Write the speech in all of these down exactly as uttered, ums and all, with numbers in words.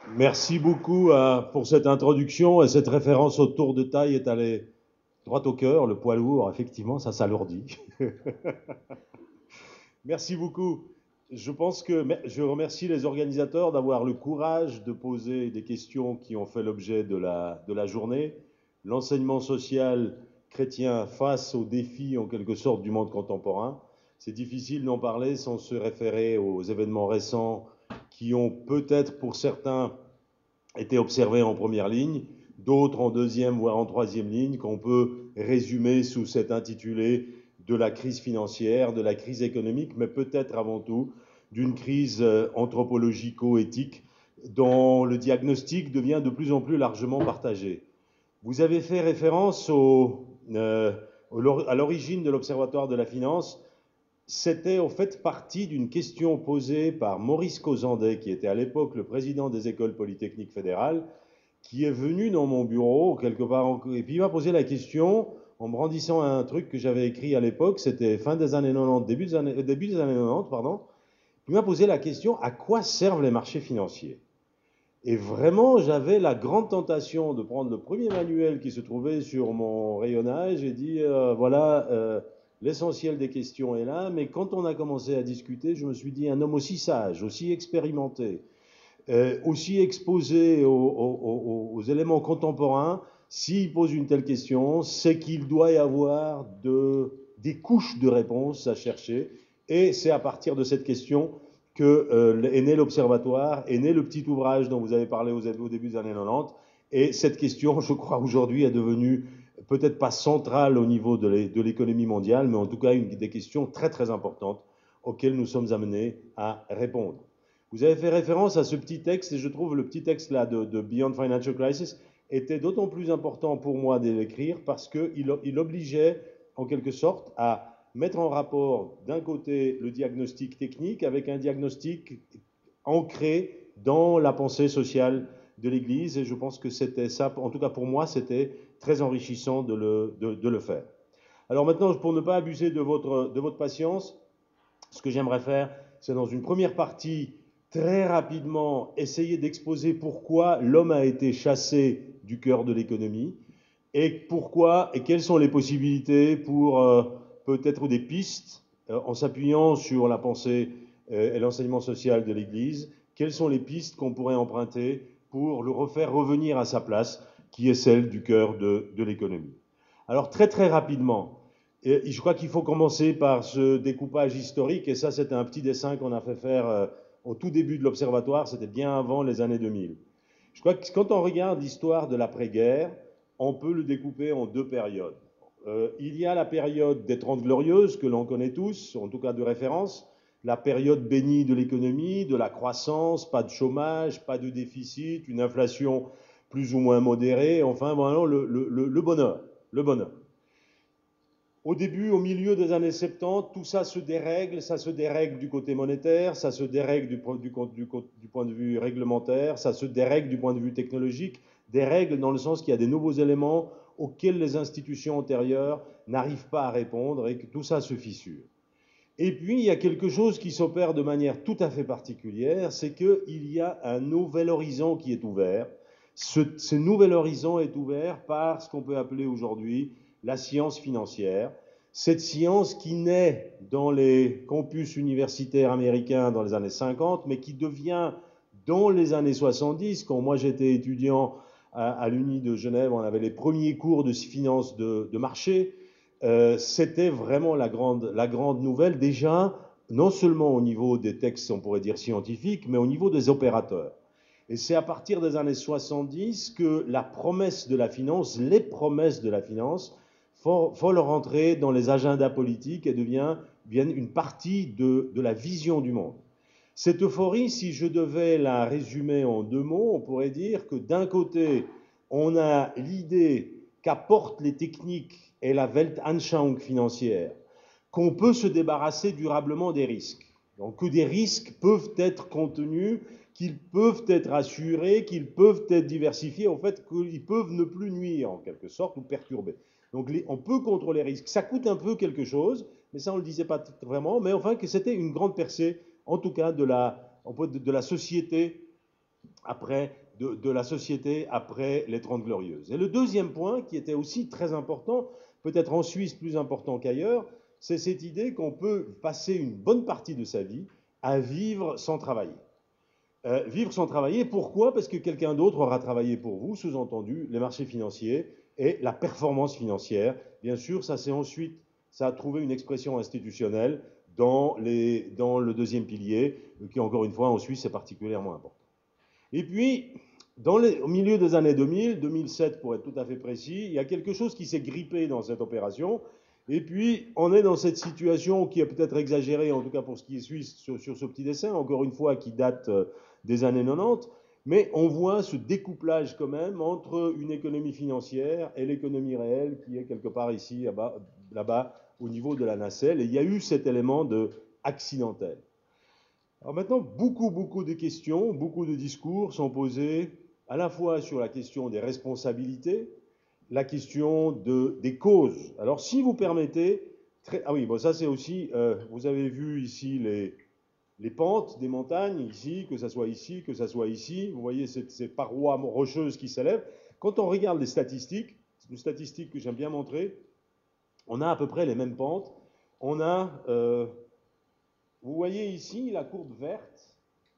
Merci beaucoup euh, pour cette introduction et cette référence au tour de taille est allée droit au cœur. Le poids lourd, effectivement, ça s'alourdit. Merci beaucoup. Je pense que je remercie les organisateurs d'avoir le courage de poser des questions qui ont fait l'objet de la, de la journée. L'enseignement social chrétien face aux défis, en quelque sorte, du monde contemporain. C'est difficile d'en parler sans se référer aux événements récents qui ont peut-être, pour certains, été observés en première ligne, d'autres en deuxième, voire en troisième ligne, qu'on peut résumer sous cet intitulé de la crise financière, de la crise économique, mais peut-être avant tout d'une crise anthropologico-éthique dont le diagnostic devient de plus en plus largement partagé. Vous avez fait référence au, euh, à l'origine de l'Observatoire de la finance. C'était en fait partie d'une question posée par Maurice Causandet, qui était à l'époque le président des écoles polytechniques fédérales, qui est venu dans mon bureau, quelque part, et puis il m'a posé la question en me brandissant un truc que j'avais écrit à l'époque, c'était fin des années quatre-vingt-dix, début des années, euh, début des années quatre-vingt-dix, pardon. Il m'a posé la question, à quoi servent les marchés financiers? Et vraiment, j'avais la grande tentation de prendre le premier manuel qui se trouvait sur mon rayonnage et dire, euh, voilà, euh, l'essentiel des questions est là, mais quand on a commencé à discuter, je me suis dit, un homme aussi sage, aussi expérimenté, euh, aussi exposé aux, aux, aux, éléments contemporains, s'il pose une telle question, c'est qu'il doit y avoir de, des couches de réponses à chercher. Et c'est à partir de cette question que euh, est né l'Observatoire, est né le petit ouvrage dont vous avez parlé au, au début des années quatre-vingt-dix. Et cette question, je crois, aujourd'hui est devenue peut-être pas centrale au niveau de l'économie mondiale, mais en tout cas une des questions très très importantes auxquelles nous sommes amenés à répondre. Vous avez fait référence à ce petit texte, et je trouve le petit texte là de, de Beyond Financial Crisis était d'autant plus important pour moi de l'écrire parce qu'il il obligeait en quelque sorte à mettre en rapport d'un côté le diagnostic technique avec un diagnostic ancré dans la pensée sociale de l'Église, et je pense que c'était ça, en tout cas pour moi, c'était très enrichissant de le, de, de le faire. Alors maintenant, pour ne pas abuser de votre, de votre patience, ce que j'aimerais faire, c'est dans une première partie, très rapidement, essayer d'exposer pourquoi l'homme a été chassé du cœur de l'économie et pourquoi et quelles sont les possibilités pour euh, peut-être des pistes euh, en s'appuyant sur la pensée euh, et l'enseignement social de l'Église, quelles sont les pistes qu'on pourrait emprunter pour le refaire revenir à sa place, qui est celle du cœur de, de l'économie. Alors très très rapidement, et je crois qu'il faut commencer par ce découpage historique, et ça c'était un petit dessin qu'on a fait faire euh, au tout début de l'Observatoire, c'était bien avant les années deux mille. Je crois que quand on regarde l'histoire de l'après-guerre, on peut le découper en deux périodes. Euh, il y a la période des Trente Glorieuses, que l'on connaît tous, en tout cas de référence, la période bénie de l'économie, de la croissance, pas de chômage, pas de déficit, une inflation plus ou moins modérée, enfin vraiment le, le, le bonheur, le bonheur. Au début, au milieu des années soixante-dix, tout ça se dérègle, ça se dérègle du côté monétaire, ça se dérègle du, du, du, du point de vue réglementaire, ça se dérègle du point de vue technologique, des règles dans le sens qu'il y a des nouveaux éléments auxquels les institutions antérieures n'arrivent pas à répondre et que tout ça se fissure. Et puis, il y a quelque chose qui s'opère de manière tout à fait particulière, c'est qu'il y a un nouvel horizon qui est ouvert. Ce, ce nouvel horizon est ouvert par ce qu'on peut appeler aujourd'hui la science financière. Cette science qui naît dans les campus universitaires américains dans les années cinquante, mais qui devient dans les années soixante-dix, quand moi j'étais étudiant à, à l'Uni de Genève, on avait les premiers cours de finance de, de marché. Euh, c'était vraiment la grande, la grande nouvelle, déjà, non seulement au niveau des textes, on pourrait dire scientifiques, mais au niveau des opérateurs. Et c'est à partir des années soixante-dix que la promesse de la finance, les promesses de la finance, faut leur rentrer dans les agendas politiques et deviennent une partie de, de la vision du monde. Cette euphorie, si je devais la résumer en deux mots, on pourrait dire que d'un côté, on a l'idée qu'apportent les techniques et la Weltanschauung financière, qu'on peut se débarrasser durablement des risques. Donc que des risques peuvent être contenus, qu'ils peuvent être assurés, qu'ils peuvent être diversifiés, en fait, qu'ils peuvent ne plus nuire, en quelque sorte, ou perturber. Donc les, on peut contrôler les risques. Ça coûte un peu quelque chose, mais ça on ne le disait pas vraiment, mais enfin que c'était une grande percée, en tout cas de la, de la société après, de, de la société après les Trente Glorieuses. Et le deuxième point, qui était aussi très important, peut-être en Suisse plus important qu'ailleurs, c'est cette idée qu'on peut passer une bonne partie de sa vie à vivre sans travailler. Euh, vivre sans travailler, pourquoi? Parce que quelqu'un d'autre aura travaillé pour vous, sous-entendu les marchés financiers et la performance financière. Bien sûr, ça c'est ensuite, ça a trouvé une expression institutionnelle dans, les, dans le deuxième pilier, qui encore une fois en Suisse est particulièrement important. Et puis, dans les, au milieu des années deux mille, deux mille sept pour être tout à fait précis, il y a quelque chose qui s'est grippé dans cette opération. Et puis, on est dans cette situation qui est peut-être exagérée, en tout cas pour ce qui est suisse, sur, sur ce petit dessin, encore une fois, qui date euh, des années quatre-vingt-dix. Mais on voit ce découplage quand même entre une économie financière et l'économie réelle qui est quelque part ici, là-bas, là-bas au niveau de la nacelle. Et il y a eu cet élément de accidentel. Alors maintenant, beaucoup, beaucoup de questions, beaucoup de discours sont posés à la fois sur la question des responsabilités, la question de, des causes. Alors si vous permettez, très, ah oui, bon ça c'est aussi, euh, vous avez vu ici les, les pentes des montagnes, ici, que ça soit ici, que ça soit ici, vous voyez ces, ces parois rocheuses qui s'élèvent. Quand on regarde les statistiques, c'est une statistique que j'aime bien montrer, on a à peu près les mêmes pentes. On a... Euh, Vous voyez ici la courbe verte,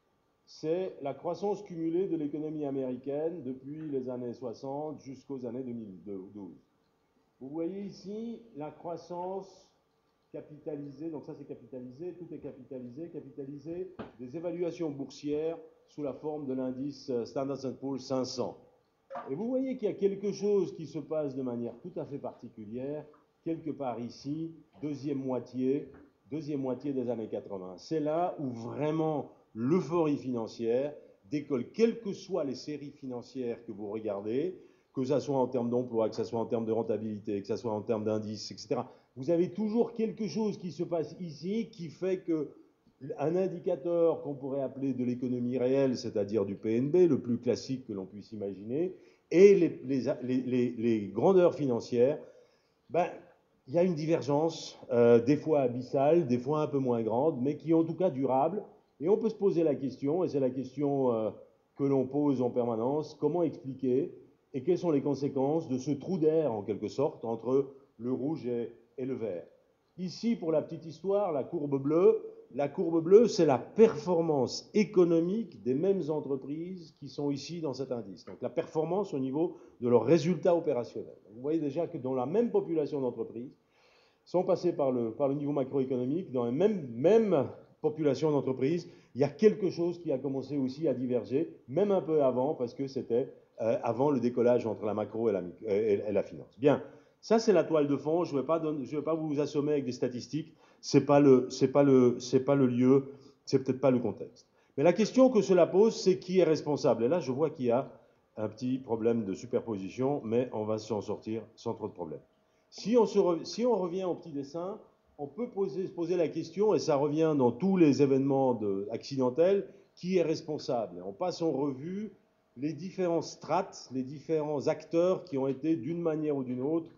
c'est la croissance cumulée de l'économie américaine depuis les années soixante jusqu'aux années deux mille douze. Vous voyez ici la croissance capitalisée, donc ça c'est capitalisé, tout est capitalisé, capitalisé des évaluations boursières sous la forme de l'indice Standard and Poor's cinq cents. Et vous voyez qu'il y a quelque chose qui se passe de manière tout à fait particulière, quelque part ici, deuxième moitié, deuxième moitié des années quatre-vingts. C'est là où vraiment l'euphorie financière décolle, quelles que soient les séries financières que vous regardez, que ce soit en termes d'emploi, que ce soit en termes de rentabilité, que ce soit en termes d'indices, et cetera. Vous avez toujours quelque chose qui se passe ici qui fait que un indicateur qu'on pourrait appeler de l'économie réelle, c'est-à-dire du P N B, le plus classique que l'on puisse imaginer, et les, les, les, les grandeurs financières, ben, il y a une divergence, euh, des fois abyssale, des fois un peu moins grande, mais qui est en tout cas durable. Et on peut se poser la question, et c'est la question euh, que l'on pose en permanence, comment expliquer et quelles sont les conséquences de ce trou d'air, en quelque sorte, entre le rouge et, et le vert. Ici, pour la petite histoire, la courbe bleue, la courbe bleue, c'est la performance économique des mêmes entreprises qui sont ici dans cet indice. Donc la performance au niveau de leurs résultats opérationnels. Vous voyez déjà que dans la même population d'entreprises, sont passées par le, par le niveau macroéconomique, dans la même, même population d'entreprises, il y a quelque chose qui a commencé aussi à diverger, même un peu avant, parce que c'était euh, avant le décollage entre la macro et la, et, et la finance. Bien, ça c'est la toile de fond, je ne vais, vais pas vous assommer avec des statistiques, ce n'est pas, pas, pas le lieu, c'est peut-être pas le contexte. Mais la question que cela pose, c'est qui est responsable. Et là, je vois qu'il y a un petit problème de superposition, mais on va s'en sortir sans trop de problèmes. Si on, se re... si on revient au petit dessin, on peut poser, se poser la question, et ça revient dans tous les événements de, accidentels, qui est responsable? On passe en revue les différents strates, les différents acteurs qui ont été d'une manière ou d'une autre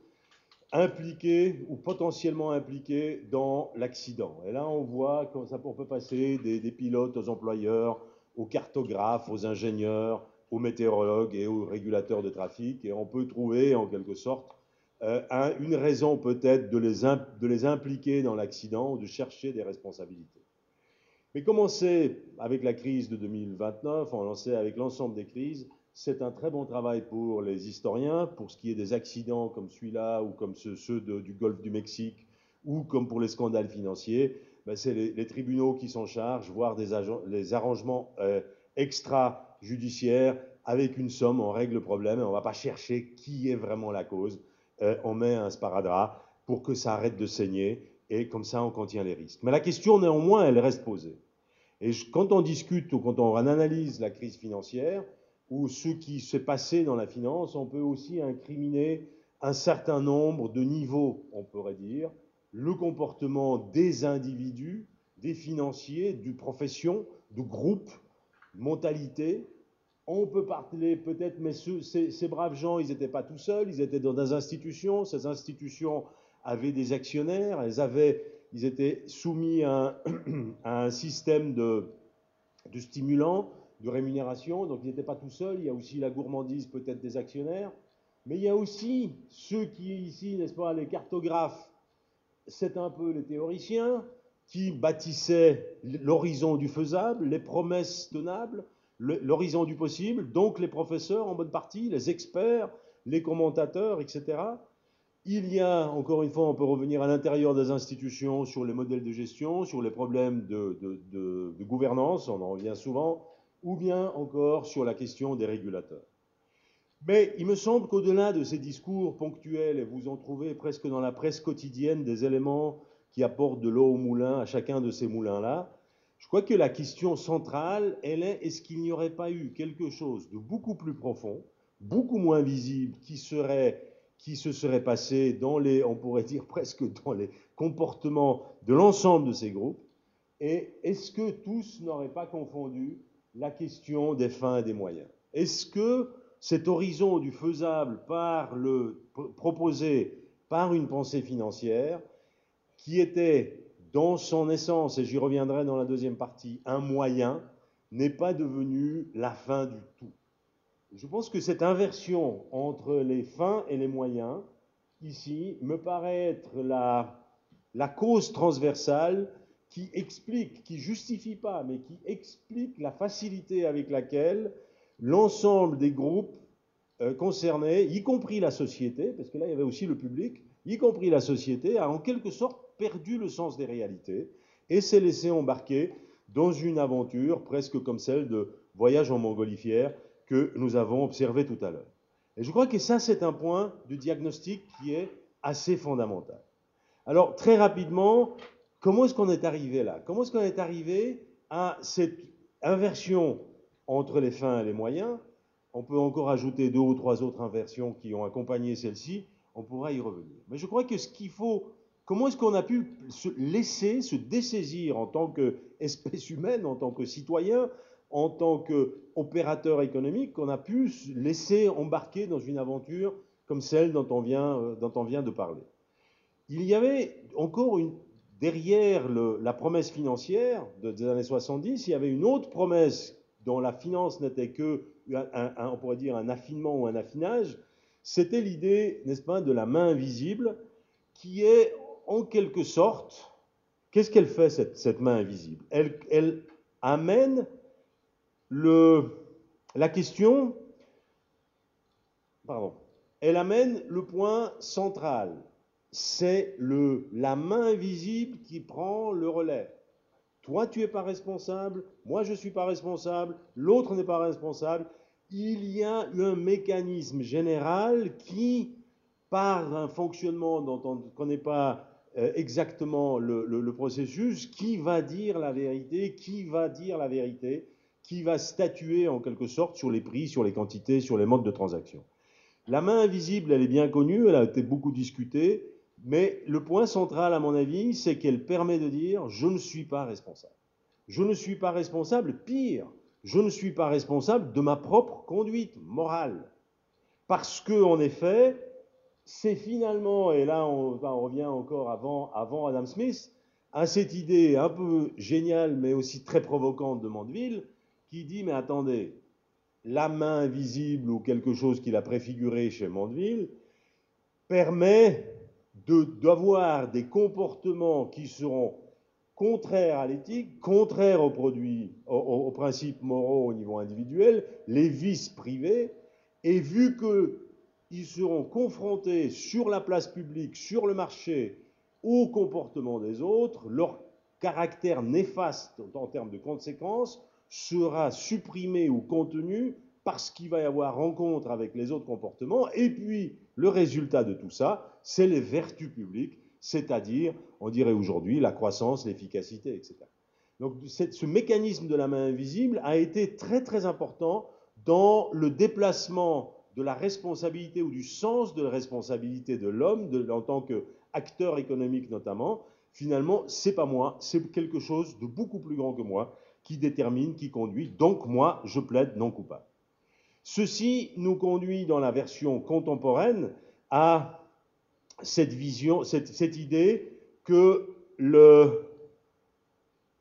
impliqués ou potentiellement impliqués dans l'accident. Et là, on voit qu'on peut passer des, des pilotes aux employeurs, aux cartographes, aux ingénieurs, aux météorologues et aux régulateurs de trafic, et on peut trouver en quelque sorte euh, un, une raison peut-être de, de les impliquer dans l'accident ou de chercher des responsabilités. Mais comme on sait avec la crise de deux mille vingt-neuf, on le sait avec l'ensemble des crises, c'est un très bon travail pour les historiens, pour ce qui est des accidents comme celui-là, ou comme ceux, ceux de, du Golfe du Mexique, ou comme pour les scandales financiers, ben c'est les, les tribunaux qui s'en chargent, voire des les arrangements euh, extra-judiciaires, avec une somme, on règle le problème, et on ne va pas chercher qui est vraiment la cause. Euh, on met un sparadrap pour que ça arrête de saigner, et comme ça on contient les risques. Mais la question néanmoins, elle reste posée. Et je, quand on discute ou quand on analyse la crise financière, ou ce qui s'est passé dans la finance, on peut aussi incriminer un certain nombre de niveaux, on pourrait dire, le comportement des individus, des financiers, du profession, de groupes, mentalité. On peut parler peut-être, mais ce, ces, ces braves gens, ils n'étaient pas tout seuls, ils étaient dans des institutions, ces institutions avaient des actionnaires, elles avaient, ils étaient soumis à un, à un système de, de stimulants, de rémunération, donc il n'était pas tout seul, il y a aussi la gourmandise peut-être des actionnaires, mais il y a aussi ceux qui, ici, n'est-ce pas, les cartographes, c'est un peu les théoriciens, qui bâtissaient l'horizon du faisable, les promesses tenables, l'horizon du possible, donc les professeurs en bonne partie, les experts, les commentateurs, et cetera. Il y a, encore une fois, on peut revenir à l'intérieur des institutions sur les modèles de gestion, sur les problèmes de, de, de, de gouvernance, on en revient souvent, ou bien encore sur la question des régulateurs. Mais il me semble qu'au-delà de ces discours ponctuels, et vous en trouvez presque dans la presse quotidienne des éléments qui apportent de l'eau au moulin, à chacun de ces moulins-là, je crois que la question centrale, elle est, est-ce qu'il n'y aurait pas eu quelque chose de beaucoup plus profond, beaucoup moins visible, qui serait, qui se serait passé dans les, on pourrait dire presque dans les comportements de l'ensemble de ces groupes, et est-ce que tous n'auraient pas confondu la question des fins et des moyens? Est-ce que cet horizon du faisable par le, proposé par une pensée financière, qui était dans son essence, et j'y reviendrai dans la deuxième partie, un moyen, n'est pas devenu la fin du tout. Je pense que cette inversion entre les fins et les moyens, ici, me paraît être la, la cause transversale qui explique, qui justifie pas, mais qui explique la facilité avec laquelle l'ensemble des groupes euh, concernés, y compris la société, parce que là il y avait aussi le public, y compris la société, a en quelque sorte perdu le sens des réalités et s'est laissé embarquer dans une aventure presque comme celle de voyage en montgolfière que nous avons observé tout à l'heure. Et je crois que ça, c'est un point de diagnostic qui est assez fondamental. Alors, très rapidement, comment est-ce qu'on est arrivé là? Comment est-ce qu'on est arrivé à cette inversion entre les fins et les moyens? On peut encore ajouter deux ou trois autres inversions qui ont accompagné celle-ci, on pourra y revenir. Mais je crois que ce qu'il faut, comment est-ce qu'on a pu se laisser, se dessaisir en tant qu'espèce humaine, en tant que citoyen, en tant qu'opérateur économique, qu'on a pu se laisser embarquer dans une aventure comme celle dont on vient, dont on vient de parler. Il y avait encore une, derrière le, la promesse financière de, des années soixante-dix, il y avait une autre promesse dont la finance n'était que, un, un, on pourrait dire, un affinement ou un affinage, c'était l'idée, n'est-ce pas, de la main invisible, qui est en quelque sorte, qu'est-ce qu'elle fait, cette, cette main invisible? Elle, elle amène le, la question, pardon, elle amène le point central. C'est le, la main invisible qui prend le relais. Toi, tu n'es pas responsable, moi, je ne suis pas responsable, l'autre n'est pas responsable. Il y a un mécanisme général qui, par un fonctionnement dont on ne connaît pas euh, exactement le, le, le processus, qui va dire la vérité, qui va dire la vérité, qui va statuer en quelque sorte sur les prix, sur les quantités, sur les modes de transaction. La main invisible, elle est bien connue, elle a été beaucoup discutée, mais le point central, à mon avis, c'est qu'elle permet de dire « je ne suis pas responsable ». Je ne suis pas responsable, pire, je ne suis pas responsable de ma propre conduite morale. Parce que, en effet, c'est finalement, et là on, on revient encore avant, avant Adam Smith, à cette idée un peu géniale, mais aussi très provocante de Mandeville, qui dit « mais attendez, la main invisible ou quelque chose qu'il a préfiguré chez Mandeville permet d'avoir des comportements qui seront contraires à l'éthique, contraires aux produits, aux, aux principes moraux au niveau individuel, les vices privés, et vu qu'ils seront confrontés sur la place publique, sur le marché, au comportement des autres, leur caractère néfaste en termes de conséquences sera supprimé ou contenu parce qu'il va y avoir rencontre avec les autres comportements, et puis le résultat de tout ça, c'est les vertus publiques, c'est-à-dire, on dirait aujourd'hui, la croissance, l'efficacité, et cetera. Donc ce mécanisme de la main invisible a été très très important dans le déplacement de la responsabilité ou du sens de la responsabilité de l'homme, en tant qu'acteur économique notamment. Finalement, c'est pas moi, c'est quelque chose de beaucoup plus grand que moi qui détermine, qui conduit, donc moi, je plaide non coupable. Ceci nous conduit dans la version contemporaine à cette vision, cette, cette idée que le,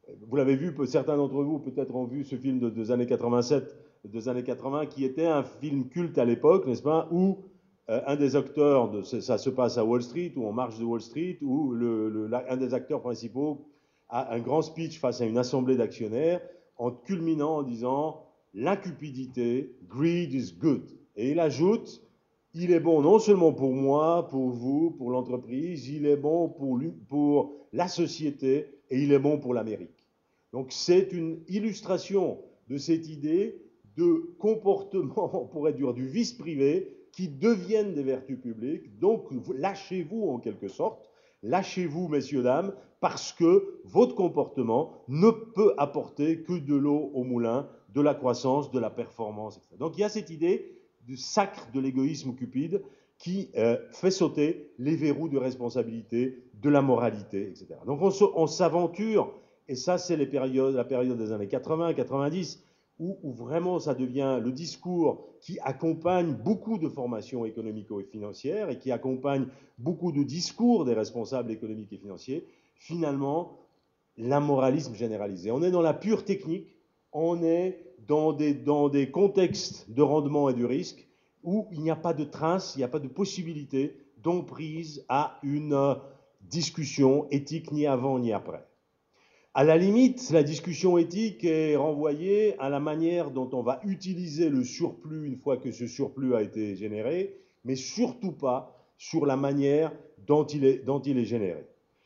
Vous l'avez vu, certains d'entre vous peut-être ont vu ce film de, des années quatre-vingt-sept, des années quatre-vingts, qui était un film culte à l'époque, n'est-ce pas, où euh, un des acteurs, de, ça se passe à Wall Street, ou en marge de Wall Street, où le, le, un des acteurs principaux a un grand speech face à une assemblée d'actionnaires, en culminant en disant « L'incupidité, greed is good ». Et il ajoute « Il est bon non seulement pour moi, pour vous, pour l'entreprise, il est bon pour, pour la société et il est bon pour l'Amérique ». Donc c'est une illustration de cette idée de comportement, on pourrait dire, du vice privé qui deviennent des vertus publiques. Donc lâchez-vous en quelque sorte, lâchez-vous messieurs, dames, parce que votre comportement ne peut apporter que de l'eau au moulin, de la croissance, de la performance, et cetera. Donc il y a cette idée du sacre de l'égoïsme cupide qui euh, fait sauter les verrous de responsabilité, de la moralité, et cetera. Donc on, on s'aventure. Et ça, c'est les périodes, la période des années quatre-vingts, quatre-vingt-dix, où, où vraiment ça devient le discours qui accompagne beaucoup de formations économico et financières et qui accompagne beaucoup de discours des responsables économiques et financiers. Finalement, l'amoralisme généralisé. On est dans la pure technique, on est dans des, dans des contextes de rendement et de risque où il n'y a pas de trace, il n'y a pas de possibilité d'emprise à une discussion éthique ni avant ni après. À la limite, la discussion éthique est renvoyée à la manière dont on va utiliser le surplus une fois que ce surplus a été généré, mais surtout pas sur la manière dont il est, dont il est généré.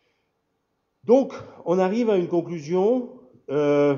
Donc, on arrive à une conclusion euh,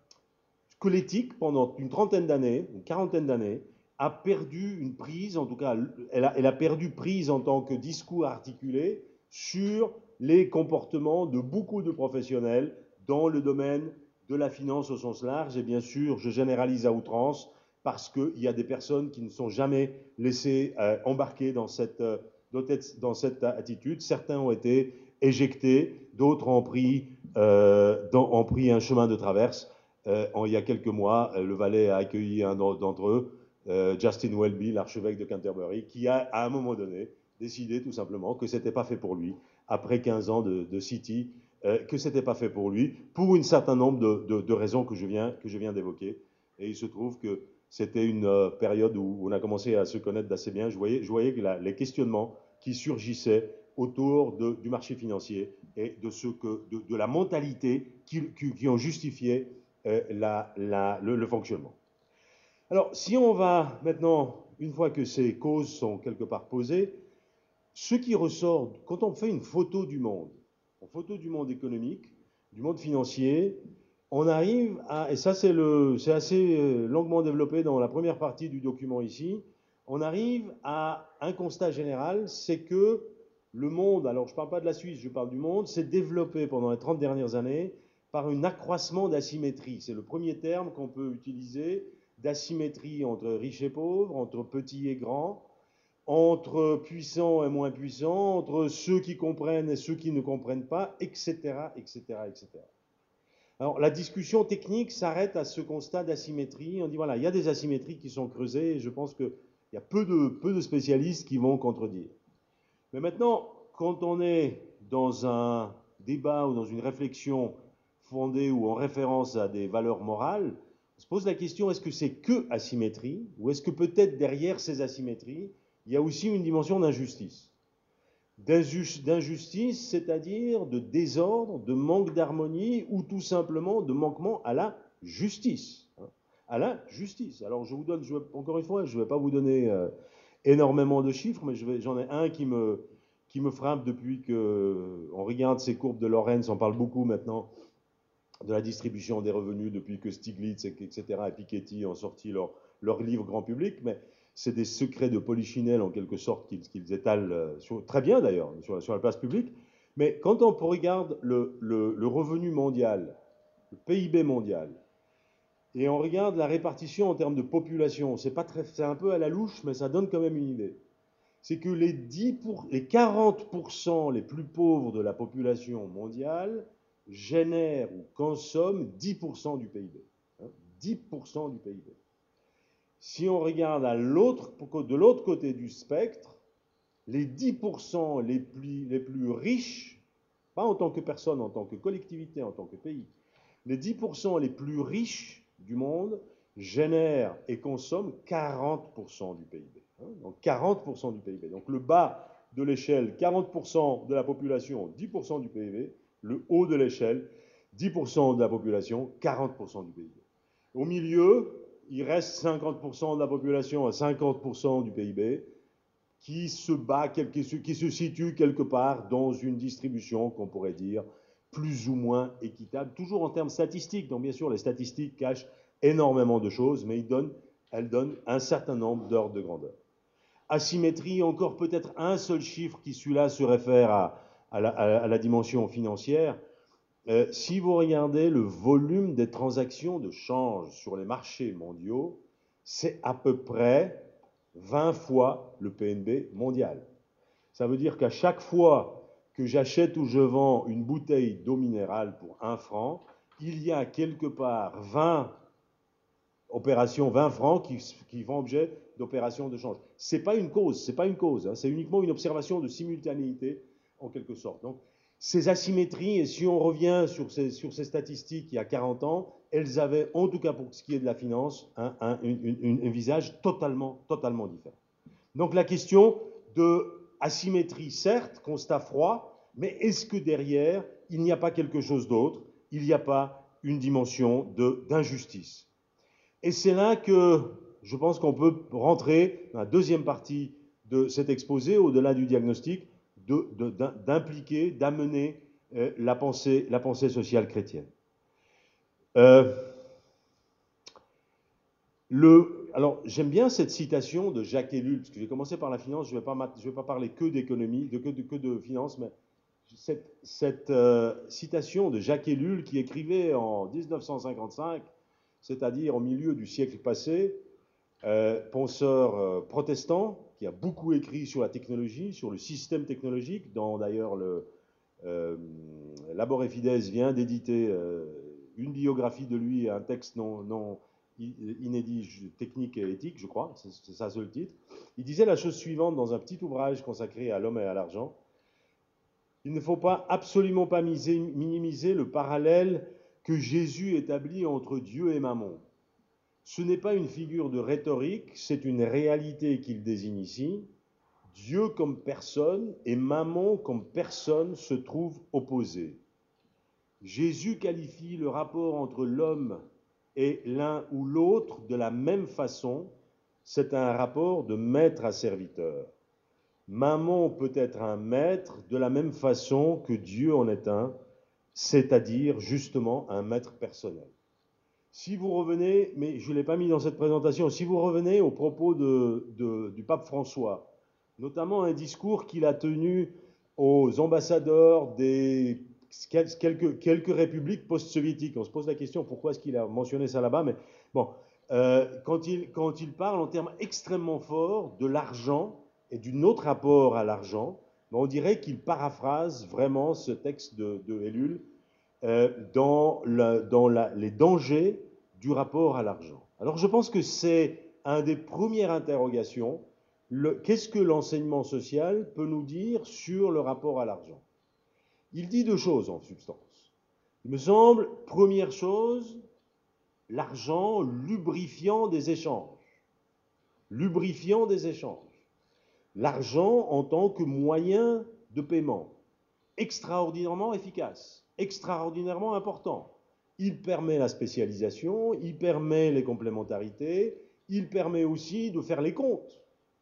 que l'éthique, pendant une trentaine d'années, une quarantaine d'années, a perdu une prise, en tout cas, elle a, elle a perdu prise en tant que discours articulé sur les comportements de beaucoup de professionnels dans le domaine de la finance au sens large. Et bien sûr, je généralise à outrance parce qu'il y a des personnes qui ne sont jamais laissées euh, embarquer dans cette, euh, dans cette attitude. Certains ont été éjectés, d'autres ont pris, euh, dans, ont pris un chemin de traverse. Euh, en, il y a quelques mois, le Valais a accueilli un d'entre eux, euh, Justin Welby, l'archevêque de Canterbury, qui a, à un moment donné, décidé tout simplement que ce n'était pas fait pour lui, après quinze ans de, de City, euh, que ce n'était pas fait pour lui, pour un certain nombre de, de, de raisons que je viens, que je viens d'évoquer. Et il se trouve que c'était une euh, période où on a commencé à se connaître d'assez bien. Je voyais, je voyais que la, les questionnements qui surgissaient autour de, du marché financier et de, ce que, de, de la mentalité qui, qui, qui ont justifié euh, la, la, le, le fonctionnement. Alors, si on va maintenant, une fois que ces causes sont quelque part posées, ce qui ressort, quand on fait une photo du monde, une photo du monde économique, du monde financier, on arrive à, et ça c'est assez longuement développé dans la première partie du document ici, on arrive à un constat général, c'est que le monde, alors je ne parle pas de la Suisse, je parle du monde, s'est développé pendant les trente dernières années par un accroissement d'asymétrie. C'est le premier terme qu'on peut utiliser, d'asymétrie entre riches et pauvres, entre petits et grands, entre puissants et moins puissants, entre ceux qui comprennent et ceux qui ne comprennent pas, et cetera, et cetera, et cetera. Alors, la discussion technique s'arrête à ce constat d'asymétrie. On dit, voilà, il y a des asymétries qui sont creusées, et je pense qu'il y a peu de, peu de spécialistes qui vont contredire. Mais maintenant, quand on est dans un débat ou dans une réflexion fondée ou en référence à des valeurs morales, on se pose la question, est-ce que c'est que asymétrie, ou est-ce que peut-être derrière ces asymétries, il y a aussi une dimension d'injustice. D'injustice, c'est-à-dire de désordre, de manque d'harmonie, ou tout simplement de manquement à la justice. À la justice. Alors je vous donne, je vais, encore une fois, je ne vais pas vous donner euh, énormément de chiffres, mais j'en ai un qui me, qui me frappe depuis qu'on regarde ces courbes de Lorenz, on parle beaucoup maintenant de la distribution des revenus depuis que Stiglitz, et cetera, et Piketty ont sorti leur, leur livre grand public, mais c'est des secrets de polichinelle en quelque sorte qu'ils qu'ils étalent sur, très bien d'ailleurs sur, sur la place publique. Mais quand on regarde le, le, le revenu mondial, le P I B mondial, et on regarde la répartition en termes de population, c'est un peu à la louche, mais ça donne quand même une idée. C'est que les, dix pour, les quarante pour cent les plus pauvres de la population mondiale génèrent ou consomment dix pour cent du P I B. Hein, dix pour cent du P I B. Si on regarde à l'autre, de l'autre côté du spectre, les dix pour cent les plus, les plus riches, pas en tant que personne, en tant que collectivité, en tant que pays, Les dix pour cent les plus riches du monde génèrent et consomment quarante pour cent du P I B. Hein, donc quarante pour cent du P I B. Donc le bas de l'échelle, quarante pour cent de la population, dix pour cent du P I B. Le haut de l'échelle, dix pour cent de la population, quarante pour cent du P I B. Au milieu, il reste cinquante pour cent de la population à cinquante pour cent du P I B qui se bat, qui se situe quelque part dans une distribution qu'on pourrait dire plus ou moins équitable, toujours en termes statistiques. Donc bien sûr, les statistiques cachent énormément de choses, mais elles donnent, elles donnent un certain nombre d'ordres de grandeur. Asymétrie, encore peut-être un seul chiffre qui, celui-là, se réfère à, à, la, à la dimension financière. Euh, si vous regardez le volume des transactions de change sur les marchés mondiaux, c'est à peu près vingt fois le P N B mondial. Ça veut dire qu'à chaque fois que j'achète ou je vends une bouteille d'eau minérale pour un franc, il y a quelque part vingt opérations, vingt francs qui, qui font objet d'opérations de change. Ce n'est pas une cause, c'est pas une cause, hein, c'est uniquement une observation de simultanéité en quelque sorte. Donc, ces asymétries, et si on revient sur ces, sur ces statistiques il y a quarante ans, elles avaient, en tout cas pour ce qui est de la finance, un, un, une, une, un visage totalement, totalement différent. Donc la question de asymétrie, certes, constat froid, mais est-ce que derrière, il n'y a pas quelque chose d'autre? Il n'y a pas une dimension d'injustice? Et c'est là que je pense qu'on peut rentrer dans la deuxième partie de cet exposé, au-delà du diagnostic, d'impliquer, de, d'amener euh, la, pensée, la pensée sociale chrétienne. Euh, le, alors, j'aime bien cette citation de Jacques Ellul, parce que j'ai commencé par la finance, je ne vais, vais pas parler que d'économie, de, que, de, que de finance, mais cette, cette euh, citation de Jacques Ellul qui écrivait en mille neuf cent cinquante-cinq, c'est-à-dire au milieu du siècle passé, euh, penseur euh, protestant, qui a beaucoup écrit sur la technologie, sur le système technologique, dont d'ailleurs le euh, Labor et Fides vient d'éditer euh, une biographie de lui, un texte non, non inédit, technique et éthique, je crois, c'est ça le titre. Il disait la chose suivante dans un petit ouvrage consacré à l'homme et à l'argent. Il ne faut pas absolument pas miser, minimiser le parallèle que Jésus établit entre Dieu et Mammon. Ce n'est pas une figure de rhétorique, c'est une réalité qu'il désigne ici. Dieu comme personne et Mammon comme personne se trouvent opposés. Jésus qualifie le rapport entre l'homme et l'un ou l'autre de la même façon. C'est un rapport de maître à serviteur. Mammon peut être un maître de la même façon que Dieu en est un, c'est-à-dire justement un maître personnel. Si vous revenez, mais je ne l'ai pas mis dans cette présentation, si vous revenez aux propos de, de, du pape François, notamment un discours qu'il a tenu aux ambassadeurs des quelques, quelques républiques post-soviétiques. On se pose la question pourquoi est-ce qu'il a mentionné ça là-bas, mais bon, euh, quand, il, quand il parle en termes extrêmement forts de l'argent et du notre rapport à l'argent, on dirait qu'il paraphrase vraiment ce texte de, de Ellul euh, dans, la, dans la, les dangers du rapport à l'argent. Alors je pense que c'est une des premières interrogations. Qu'est-ce que l'enseignement social peut nous dire sur le rapport à l'argent? Il dit deux choses en substance. Il me semble, première chose, l'argent lubrifiant des échanges. Lubrifiant des échanges. L'argent en tant que moyen de paiement, extraordinairement efficace, extraordinairement important. Il permet la spécialisation, il permet les complémentarités, il permet aussi de faire les comptes.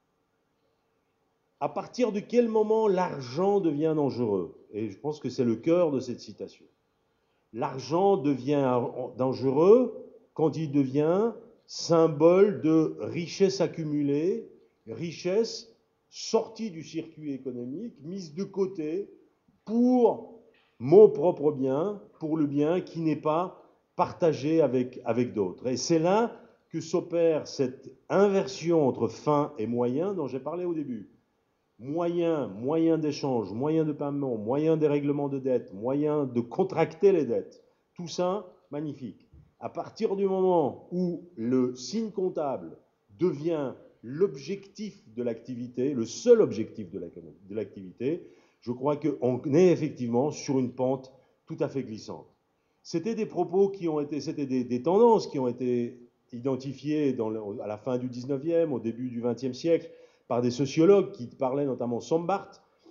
À partir de quel moment l'argent devient dangereux? Et je pense que c'est le cœur de cette citation. L'argent devient dangereux quand il devient symbole de richesse accumulée, richesse sortie du circuit économique, mise de côté pour mon propre bien, pour le bien qui n'est pas partagé avec, avec d'autres. Et c'est là que s'opère cette inversion entre fin et moyen dont j'ai parlé au début. Moyen, moyen d'échange, moyen de paiement, moyen des règlements de dette, moyen de contracter les dettes, tout ça, magnifique. À partir du moment où le signe comptable devient l'objectif de l'activité, le seul objectif de l'activité, je crois qu'on est effectivement sur une pente tout à fait glissante. C'était des propos qui ont été, c'était des, des tendances qui ont été identifiées dans le, à la fin du dix-neuvième, au début du vingtième siècle, par des sociologues qui parlaient, notamment Sombart,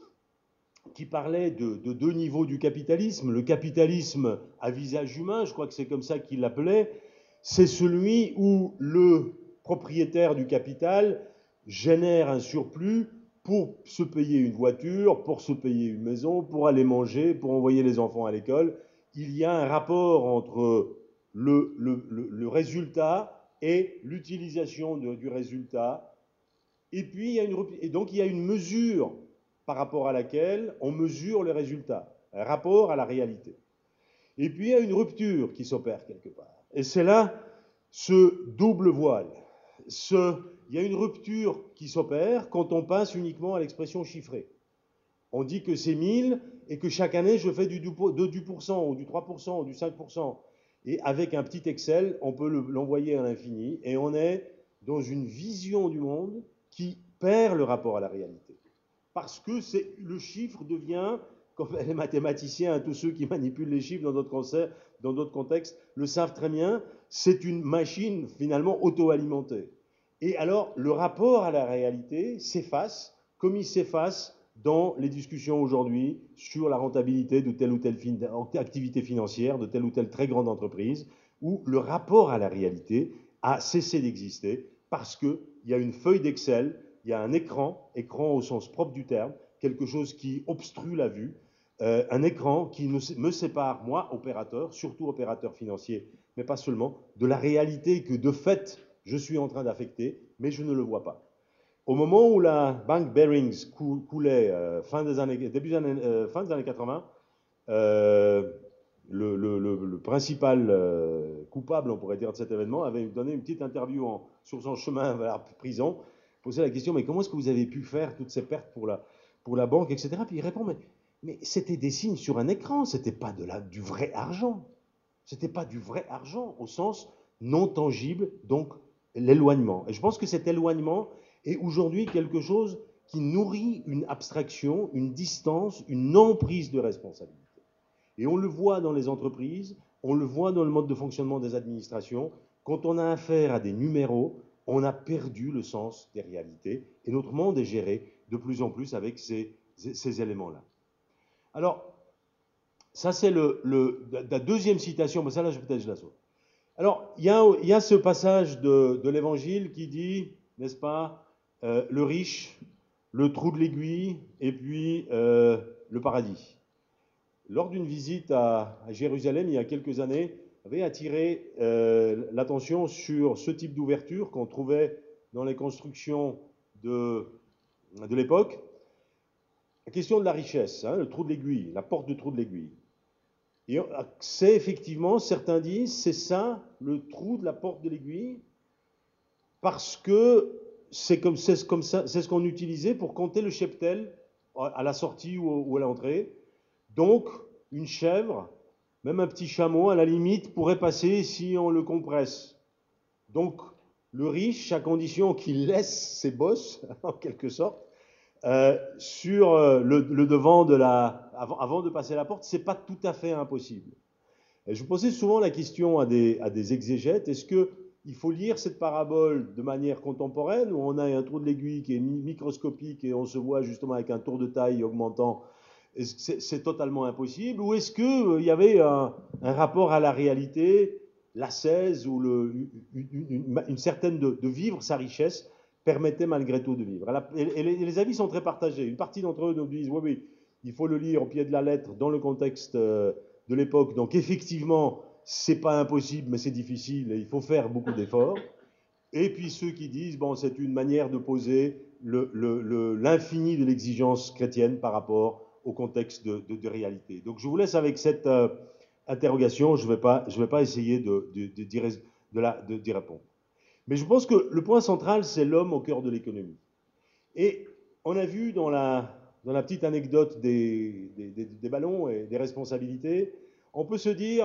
qui parlait de, de deux niveaux du capitalisme. Le capitalisme à visage humain, je crois que c'est comme ça qu'il l'appelait, c'est celui où le propriétaire du capital génère un surplus pour se payer une voiture, pour se payer une maison, pour aller manger, pour envoyer les enfants à l'école. Il y a un rapport entre le, le, le, le résultat et l'utilisation du résultat. Et puis, il y a une, et donc, il y a une mesure par rapport à laquelle on mesure le résultat, un rapport à la réalité. Et puis, il y a une rupture qui s'opère quelque part. Et c'est là ce double voile. Ce, il y a une rupture qui s'opère quand on passe uniquement à l'expression chiffrée. On dit que c'est mille et que chaque année, je fais du deux pour cent ou du trois pour cent ou du cinq pour cent. Et avec un petit Excel, on peut l'envoyer à l'infini et on est dans une vision du monde qui perd le rapport à la réalité. Parce que le chiffre devient, comme les mathématiciens, tous ceux qui manipulent les chiffres dans d'autres contextes le savent très bien, c'est une machine finalement auto-alimentée. Et alors, le rapport à la réalité s'efface, comme il s'efface dans les discussions aujourd'hui sur la rentabilité de telle ou telle fin activité financière, de telle ou telle très grande entreprise, où le rapport à la réalité a cessé d'exister parce qu'il y a une feuille d'Excel, il y a un écran, écran au sens propre du terme, quelque chose qui obstrue la vue, euh, un écran qui me sépare, moi, opérateur, surtout opérateur financier, mais pas seulement, de la réalité que de fait je suis en train d'affecter, mais je ne le vois pas. Au moment où la banque Barings coulait, euh, fin des années, début des années, euh, fin des années quatre-vingts, euh, le, le, le, le, principal euh, coupable, on pourrait dire, de cet événement, avait donné une petite interview en, sur son chemin vers la prison, posait la question, mais comment est-ce que vous avez pu faire toutes ces pertes pour la, pour la banque, et cetera. Puis il répond, mais, mais c'était des signes sur un écran, c'était pas de la, du vrai argent. C'était pas du vrai argent au sens non tangible, donc l'éloignement. Et je pense que cet éloignement est aujourd'hui quelque chose qui nourrit une abstraction, une distance, une non-prise de responsabilité. Et on le voit dans les entreprises, on le voit dans le mode de fonctionnement des administrations. Quand on a affaire à des numéros, on a perdu le sens des réalités et notre monde est géré de plus en plus avec ces, ces éléments-là. Alors, ça c'est le, le, la deuxième citation, mais ça là peut-être je la saute. Alors, il y a, il y a ce passage de, de l'Évangile qui dit, n'est-ce pas, euh, le riche, le trou de l'aiguille et puis euh, le paradis. Lors d'une visite à, à Jérusalem il y a quelques années, avait attiré euh, l'attention sur ce type d'ouverture qu'on trouvait dans les constructions de, de l'époque. La question de la richesse, hein, le trou de l'aiguille, la porte du trou de l'aiguille. Et c'est effectivement, certains disent, c'est ça, le trou de la porte de l'aiguille, parce que c'est comme, c'est comme ça, c'est ce qu'on utilisait pour compter le cheptel à la sortie ou, ou à l'entrée. Donc, une chèvre, même un petit chameau, à la limite, pourrait passer si on le compresse. Donc, le riche, à condition qu'il laisse ses bosses, en quelque sorte, euh, sur le, le devant de la, avant, avant de passer la porte, c'est pas tout à fait impossible. Et je posais souvent la question à des, à des exégètes, est-ce qu'il faut lire cette parabole de manière contemporaine, où on a un trou de l'aiguille qui est microscopique et on se voit justement avec un tour de taille augmentant, c'est totalement impossible, ou est-ce qu'il euh, y avait un, un rapport à la réalité, l'ascèse ou le, une, une, une certaine de, de vivre sa richesse permettait malgré tout de vivre. Et les avis sont très partagés. Une partie d'entre eux nous disent, oui, oui, il faut le lire au pied de la lettre dans le contexte de l'époque. Donc effectivement, c'est pas impossible, mais c'est difficile et il faut faire beaucoup d'efforts. Et puis ceux qui disent, bon, c'est une manière de poser l'infini de l'exigence chrétienne par rapport au contexte de, de, de réalité. Donc je vous laisse avec cette euh, interrogation, je ne vais, vais pas essayer de, de, de, de, d'y répondre. Mais je pense que le point central, c'est l'homme au cœur de l'économie. Et on a vu dans la, dans la petite anecdote des, des, des, des ballons et des responsabilités, on peut se dire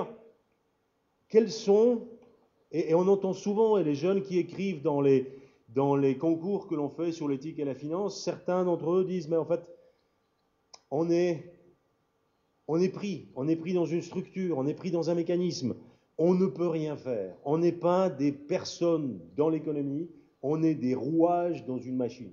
quels sont, et, et on entend souvent, et les jeunes qui écrivent dans les, dans les concours que l'on fait sur l'éthique et la finance, certains d'entre eux disent, mais en fait, on est On est pris, on est pris dans une structure, on est pris dans un mécanisme. On ne peut rien faire. On n'est pas des personnes dans l'économie, on est des rouages dans une machine.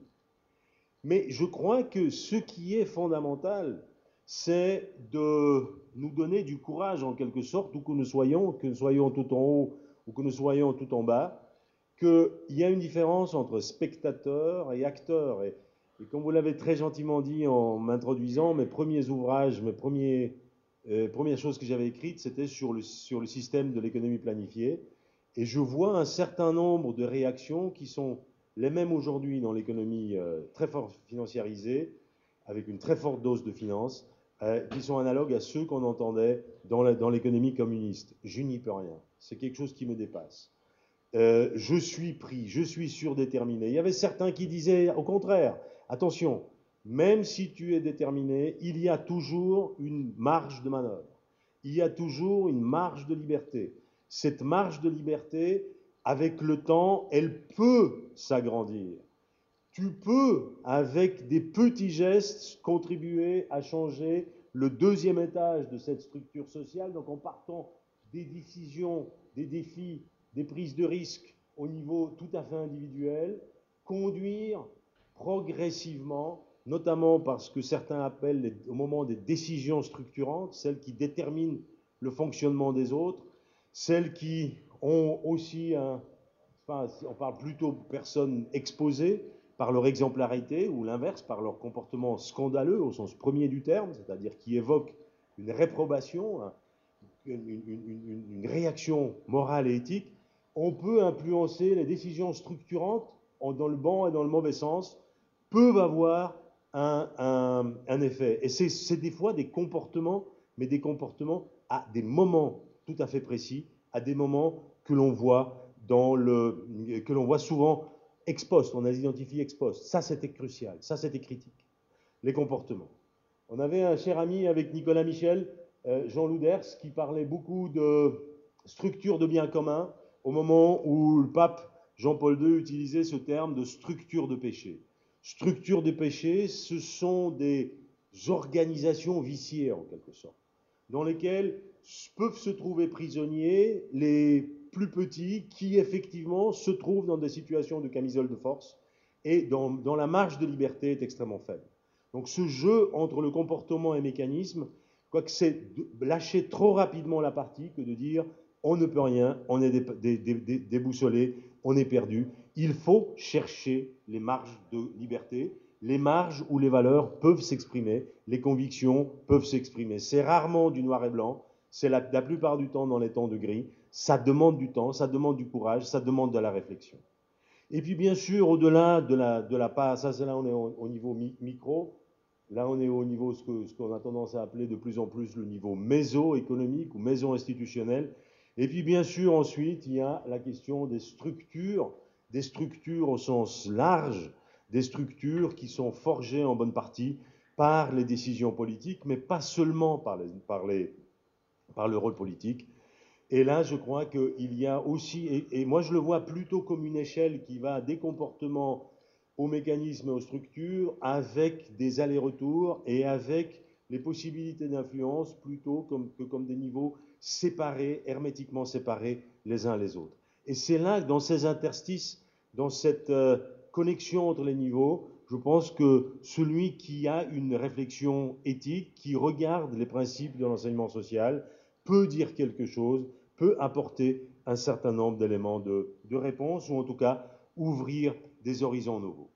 Mais je crois que ce qui est fondamental, c'est de nous donner du courage en quelque sorte, où que nous soyons, que nous soyons tout en haut ou que nous soyons tout en bas, qu'il y a une différence entre spectateur et acteur. Et, et comme vous l'avez très gentiment dit en m'introduisant, mes premiers ouvrages, mes premiers, euh, premières choses que j'avais écrites, c'était sur le, sur le système de l'économie planifiée. Et je vois un certain nombre de réactions qui sont les mêmes aujourd'hui dans l'économie euh, très fort financiarisée, avec une très forte dose de finances, euh, qui sont analogues à ceux qu'on entendait dans l'économie communiste. Je n'y peux rien. C'est quelque chose qui me dépasse. Euh, je suis pris, je suis surdéterminé. Il y avait certains qui disaient au contraire, attention, même si tu es déterminé, il y a toujours une marge de manœuvre. Il y a toujours une marge de liberté. Cette marge de liberté, avec le temps, elle peut s'agrandir. Tu peux, avec des petits gestes, contribuer à changer le deuxième étage de cette structure sociale, donc en partant des décisions, des défis, des prises de risques au niveau tout à fait individuel, conduire progressivement, notamment parce que certains appellent les, au moment des décisions structurantes, celles qui déterminent le fonctionnement des autres, celles qui ont aussi un, enfin, on parle plutôt de personnes exposées par leur exemplarité, ou l'inverse, par leur comportement scandaleux au sens premier du terme, c'est-à-dire qui évoque une réprobation, une, une, une, une réaction morale et éthique. On peut influencer les décisions structurantes dans le bon et dans le mauvais sens, peuvent avoir un, un, un effet. Et c'est des fois des comportements, mais des comportements à des moments tout à fait précis, à des moments que l'on voit dans le, que l'on voit souvent ex post, on a identifié ex post. Ça, c'était crucial, ça, c'était critique. Les comportements. On avait un cher ami avec Nicolas Michel, euh, Jean Louders, qui parlait beaucoup de structure de bien commun au moment où le pape Jean-Paul deux utilisait ce terme de structure de péché. Structure de péché, ce sont des organisations viciées, en quelque sorte, dans lesquelles peuvent se trouver prisonniers les plus petits qui, effectivement, se trouvent dans des situations de camisole de force et dont, dont la marge de liberté est extrêmement faible. Donc ce jeu entre le comportement et le mécanisme, quoique c'est lâcher trop rapidement la partie que de dire on ne peut rien, on est déboussolé, on est perdu. Il faut chercher les marges de liberté, les marges où les valeurs peuvent s'exprimer, les convictions peuvent s'exprimer. C'est rarement du noir et blanc, c'est la, la plupart du temps dans les temps de gris. Ça demande du temps, ça demande du courage, ça demande de la réflexion. Et puis bien sûr, au-delà de la, de la part, ça c'est là on est au, au niveau mi micro, là on est au niveau ce qu'on ce qu'on a tendance à appeler de plus en plus le niveau méso-économique ou méso-institutionnel. Et puis bien sûr ensuite, il y a la question des structures, des structures au sens large, des structures qui sont forgées en bonne partie par les décisions politiques, mais pas seulement par, les, par, les, par le rôle politique. Et là, je crois qu'il y a aussi, et, et moi je le vois plutôt comme une échelle qui va des comportements aux mécanismes et aux structures, avec des allers-retours et avec les possibilités d'influence plutôt comme, que comme des niveaux séparés, hermétiquement séparés les uns les autres. Et c'est là, dans ces interstices, dans cette euh, connexion entre les niveaux, je pense que celui qui a une réflexion éthique, qui regarde les principes de l'enseignement social, peut dire quelque chose, peut apporter un certain nombre d'éléments de, de réponse, ou en tout cas ouvrir des horizons nouveaux.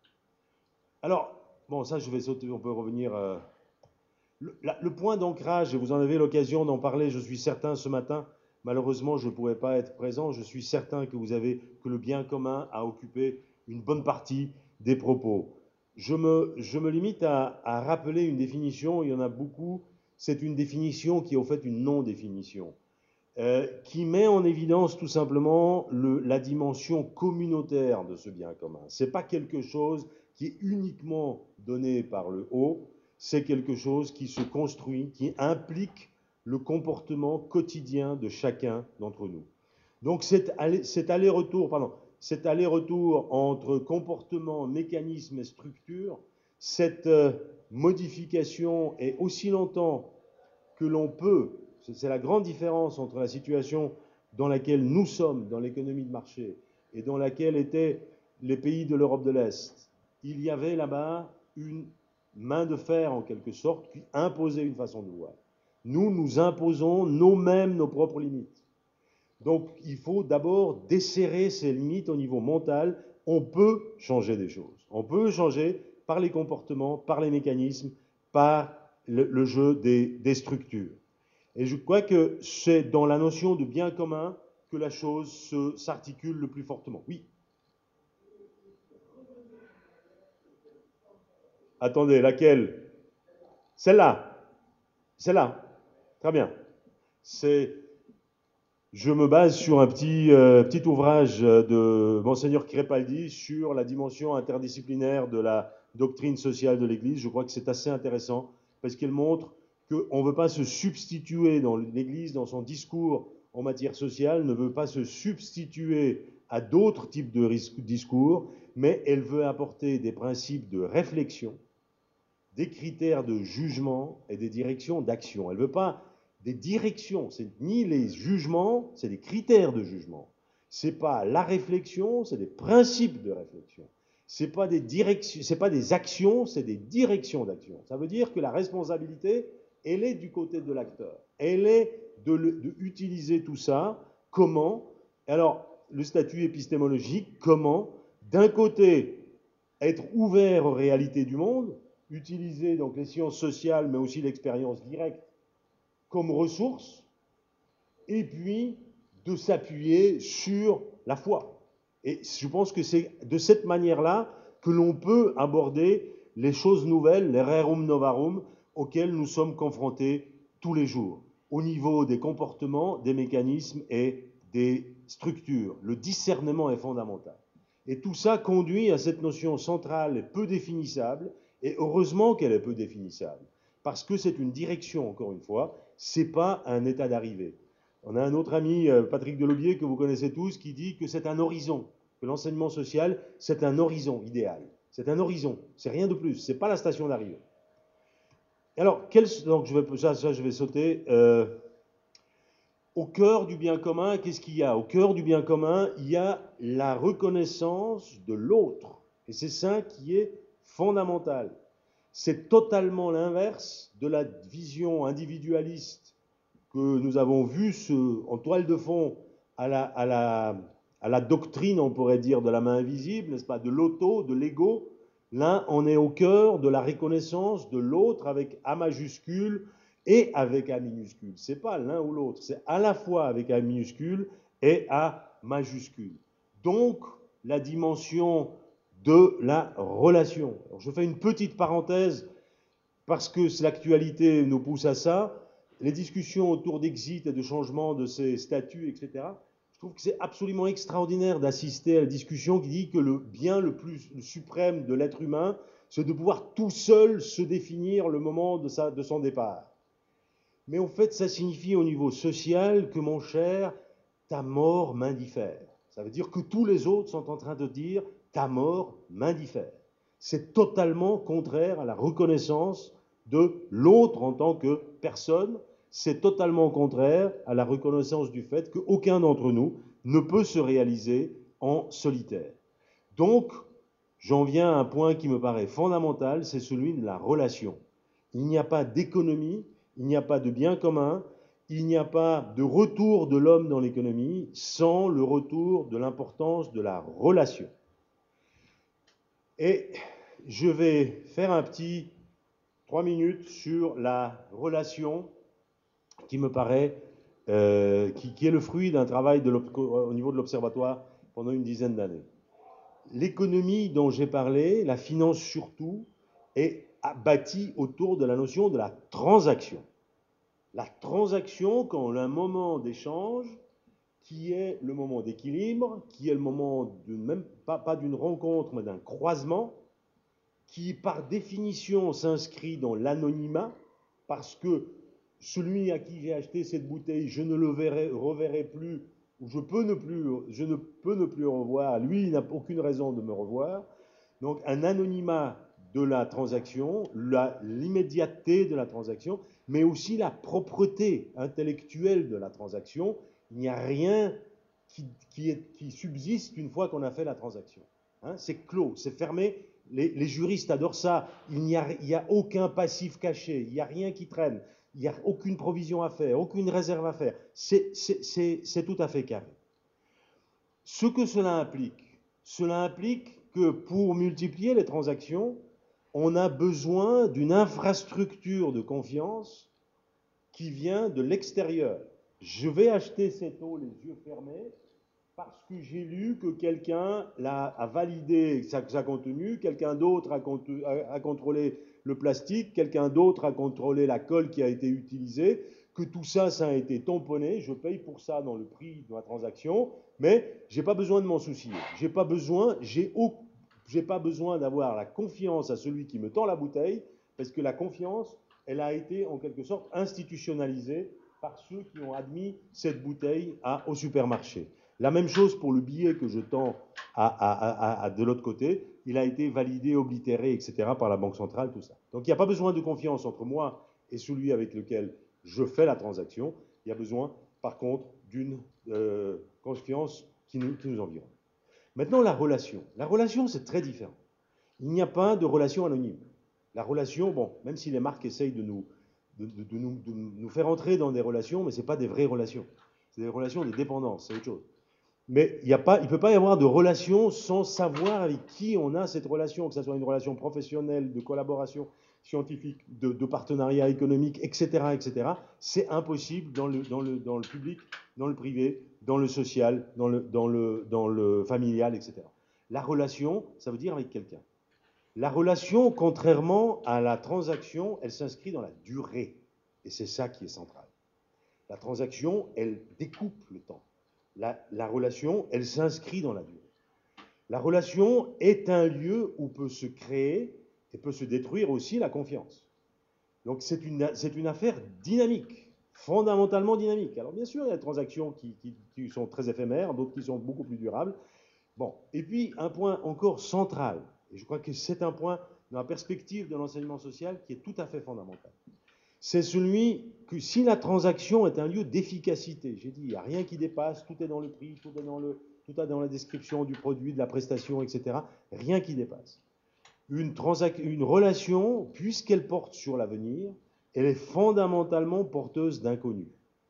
Alors, bon, ça je vais sauter, on peut revenir... Euh, le, la, le point d'ancrage, et vous en avez l'occasion d'en parler, je suis certain, ce matin, malheureusement je ne pouvais pas être présent, je suis certain que vous avez, que le bien commun a occupé une bonne partie des propos. Je me, je me limite à, à rappeler une définition, il y en a beaucoup, c'est une définition qui est au fait une non-définition, euh, qui met en évidence tout simplement le, la dimension communautaire de ce bien commun. Ce n'est pas quelque chose qui est uniquement donné par le haut, c'est quelque chose qui se construit, qui implique le comportement quotidien de chacun d'entre nous. Donc cet aller-retour, pardon, cet aller-retour entre comportement, mécanisme et structure, cette euh, modification est aussi longtemps que l'on peut, c'est la grande différence entre la situation dans laquelle nous sommes, dans l'économie de marché, et dans laquelle étaient les pays de l'Europe de l'Est. Il y avait là-bas une main de fer, en quelque sorte, qui imposait une façon de voir. Nous, nous imposons nous-mêmes nos propres limites. Donc, il faut d'abord desserrer ces limites au niveau mental. On peut changer des choses. On peut changer par les comportements, par les mécanismes, par le, le jeu des, des structures. Et je crois que c'est dans la notion de bien commun que la chose se, s'articule le plus fortement. Oui. Attendez, laquelle? Celle-là. Celle-là. Très bien. C'est, je me base sur un petit, euh, petit ouvrage de Monseigneur Crépaldi sur la dimension interdisciplinaire de la doctrine sociale de l'Église. Je crois que c'est assez intéressant parce qu'elle montre qu'on ne veut pas se substituer dans l'Église, dans son discours en matière sociale, ne veut pas se substituer à d'autres types de discours, mais elle veut apporter des principes de réflexion, des critères de jugement et des directions d'action. Elle ne veut pas des directions, c'est ni les jugements, c'est des critères de jugement. C'est pas la réflexion, c'est des principes de réflexion. C'est pas des directions, c'est pas des actions, c'est des directions d'action. Ça veut dire que la responsabilité, elle est du côté de l'acteur. Elle est de, le, de utiliser tout ça. Comment? Alors, le statut épistémologique, comment? D'un côté, être ouvert aux réalités du monde, utiliser donc les sciences sociales, mais aussi l'expérience directe comme ressource, et puis de s'appuyer sur la foi. Et je pense que c'est de cette manière-là que l'on peut aborder les choses nouvelles, les rerum novarum, auxquelles nous sommes confrontés tous les jours, au niveau des comportements, des mécanismes et des structures. Le discernement est fondamental. Et tout ça conduit à cette notion centrale et peu définissable, et heureusement qu'elle est peu définissable, parce que c'est une direction, encore une fois, c'est pas un état d'arrivée. On a un autre ami, Patrick Delobier, que vous connaissez tous, qui dit que c'est un horizon, que l'enseignement social, c'est un horizon idéal. C'est un horizon, c'est rien de plus, c'est pas la station d'arrivée. Alors, quel, donc je vais, ça, ça, je vais sauter. Euh, au cœur du bien commun, qu'est-ce qu'il y a? Au cœur du bien commun, il y a la reconnaissance de l'autre. Et c'est ça qui est fondamental. C'est totalement l'inverse de la vision individualiste que nous avons vue en toile de fond à la, à, la, à la doctrine, on pourrait dire, de la main invisible, n'est-ce pas, de l'auto, de l'ego. Là, on est au cœur de la reconnaissance de l'autre avec A majuscule et avec A minuscule. Ce n'est pas l'un ou l'autre, c'est à la fois avec A minuscule et A majuscule. Donc, la dimension de la relation. Alors, je fais une petite parenthèse parce que l'actualité nous pousse à ça. Les discussions autour d'exit et de changement de ces statuts, et cetera, je trouve que c'est absolument extraordinaire d'assister à la discussion qui dit que le bien le plus le suprême de l'être humain, c'est de pouvoir tout seul se définir le moment de, sa, de son départ. Mais en fait, ça signifie au niveau social que, mon cher, ta mort m'indiffère. Ça veut dire que tous les autres sont en train de dire ta mort m'indiffère. C'est totalement contraire à la reconnaissance de l'autre en tant que personne. C'est totalement contraire à la reconnaissance du fait qu'aucun d'entre nous ne peut se réaliser en solitaire. Donc, j'en viens à un point qui me paraît fondamental, c'est celui de la relation. Il n'y a pas d'économie, il n'y a pas de bien commun, il n'y a pas de retour de l'homme dans l'économie sans le retour de l'importance de la relation. Et je vais faire un petit trois minutes sur la relation qui me paraît, euh, qui, qui est le fruit d'un travail de au niveau de l'Observatoire pendant une dizaine d'années. L'économie dont j'ai parlé, la finance surtout, est bâtie autour de la notion de la transaction. La transaction, quand on a un moment d'échange, qui est le moment d'équilibre, qui est le moment, de, même pas, pas d'une rencontre, mais d'un croisement, qui par définition s'inscrit dans l'anonymat, parce que celui à qui j'ai acheté cette bouteille, je ne le verrai, reverrai plus, ou je, peux ne plus, je ne peux ne plus le revoir, lui, il n'a aucune raison de me revoir. Donc un anonymat de la transaction, l'immédiateté de la transaction, mais aussi la propreté intellectuelle de la transaction. Il n'y a rien qui, qui, est, qui subsiste une fois qu'on a fait la transaction. Hein, c'est clos, c'est fermé. Les, les juristes adorent ça. Il n'y a, il a aucun passif caché, il n'y a rien qui traîne, il n'y a aucune provision à faire, aucune réserve à faire. C'est tout à fait carré. Ce que cela implique, cela implique que pour multiplier les transactions, on a besoin d'une infrastructure de confiance qui vient de l'extérieur. Je vais acheter cette eau les yeux fermés parce que j'ai lu que quelqu'un a validé sa, sa contenu, quelqu'un d'autre a, a, a contrôlé le plastique, quelqu'un d'autre a contrôlé la colle qui a été utilisée, que tout ça, ça a été tamponné, je paye pour ça dans le prix de ma transaction, mais je n'ai pas besoin de m'en soucier. J'ai pas besoin, j'ai aucun j'ai pas besoin d'avoir la confiance à celui qui me tend la bouteille, parce que la confiance, elle a été en quelque sorte institutionnalisée par ceux qui ont admis cette bouteille à, au supermarché. La même chose pour le billet que je tends à, à, à, à de l'autre côté, il a été validé, oblitéré, et cetera par la Banque centrale, tout ça. Donc il n'y a pas besoin de confiance entre moi et celui avec lequel je fais la transaction. Il y a besoin, par contre, d'une euh, confiance qui nous, qui nous environne. Maintenant, la relation. La relation, c'est très différent. Il n'y a pas de relation anonyme. La relation, bon, même si les marques essayent de nous, de, de, de nous, de nous faire entrer dans des relations, mais ce n'est pas des vraies relations. C'est des relations de dépendance, c'est autre chose. Mais il ne peut pas y avoir de relation sans savoir avec qui on a cette relation, que ce soit une relation professionnelle, de collaboration scientifique, de, de partenariat économique, et cetera, et cetera. C'est impossible dans le, dans, le, dans le public, dans le privé, dans le social, dans le, dans le, dans le familial, et cetera. La relation, ça veut dire avec quelqu'un. La relation, contrairement à la transaction, elle s'inscrit dans la durée. Et c'est ça qui est central. La transaction, elle découpe le temps. La, la relation, elle s'inscrit dans la durée. La relation est un lieu où peut se créer et peut se détruire aussi la confiance. Donc c'est une, c'est une affaire dynamique, fondamentalement dynamique. Alors bien sûr, il y a des transactions qui, qui, qui sont très éphémères, d'autres qui sont beaucoup plus durables. Bon, et puis un point encore central, et je crois que c'est un point dans la perspective de l'enseignement social qui est tout à fait fondamental. C'est celui que si la transaction est un lieu d'efficacité, j'ai dit, il n'y a rien qui dépasse, tout est dans le prix, tout est dans, le, tout est dans la description du produit, de la prestation, et cetera, rien qui dépasse. Une, une relation, puisqu'elle porte sur l'avenir, elle est fondamentalement porteuse d'inconnu.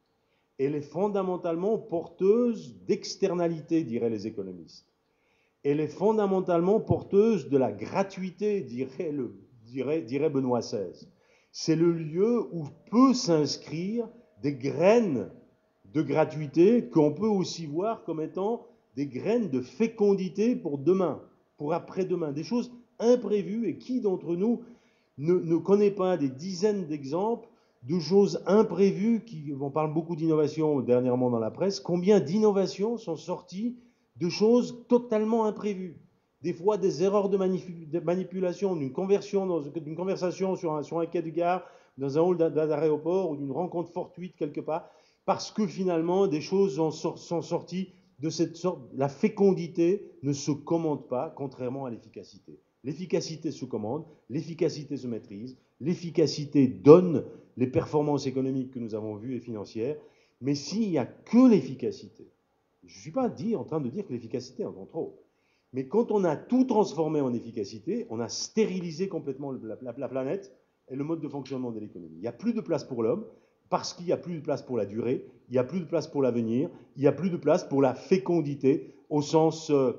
Elle est fondamentalement porteuse d'externalité, diraient les économistes. Elle est fondamentalement porteuse de la gratuité, dirait, le, dirait, dirait Benoît seize. C'est le lieu où peut s'inscrire des graines de gratuité qu'on peut aussi voir comme étant des graines de fécondité pour demain, pour après-demain, des choses imprévues. Et qui d'entre nous ne, ne connaît pas des dizaines d'exemples de choses imprévues qui, on parle beaucoup d'innovation dernièrement dans la presse, combien d'innovations sont sorties de choses totalement imprévues. Des fois, des erreurs de, manip de manipulation, d'une conversion, d'une conversation sur un, sur un quai de gare, dans un hall d'aéroport, ou d'une rencontre fortuite quelque part, parce que finalement, des choses sont sorties de cette sorte. La fécondité ne se commande pas, contrairement à l'efficacité. L'efficacité se commande, l'efficacité se maîtrise, l'efficacité donne les performances économiques que nous avons vues et financières, mais s'il n'y a que l'efficacité, je ne suis pas dit, en train de dire que l'efficacité en compte trop. Mais quand on a tout transformé en efficacité, on a stérilisé complètement la, la, la planète et le mode de fonctionnement de l'économie. Il n'y a plus de place pour l'homme, parce qu'il n'y a plus de place pour la durée, il n'y a plus de place pour l'avenir, il n'y a plus de place pour la fécondité au sens euh,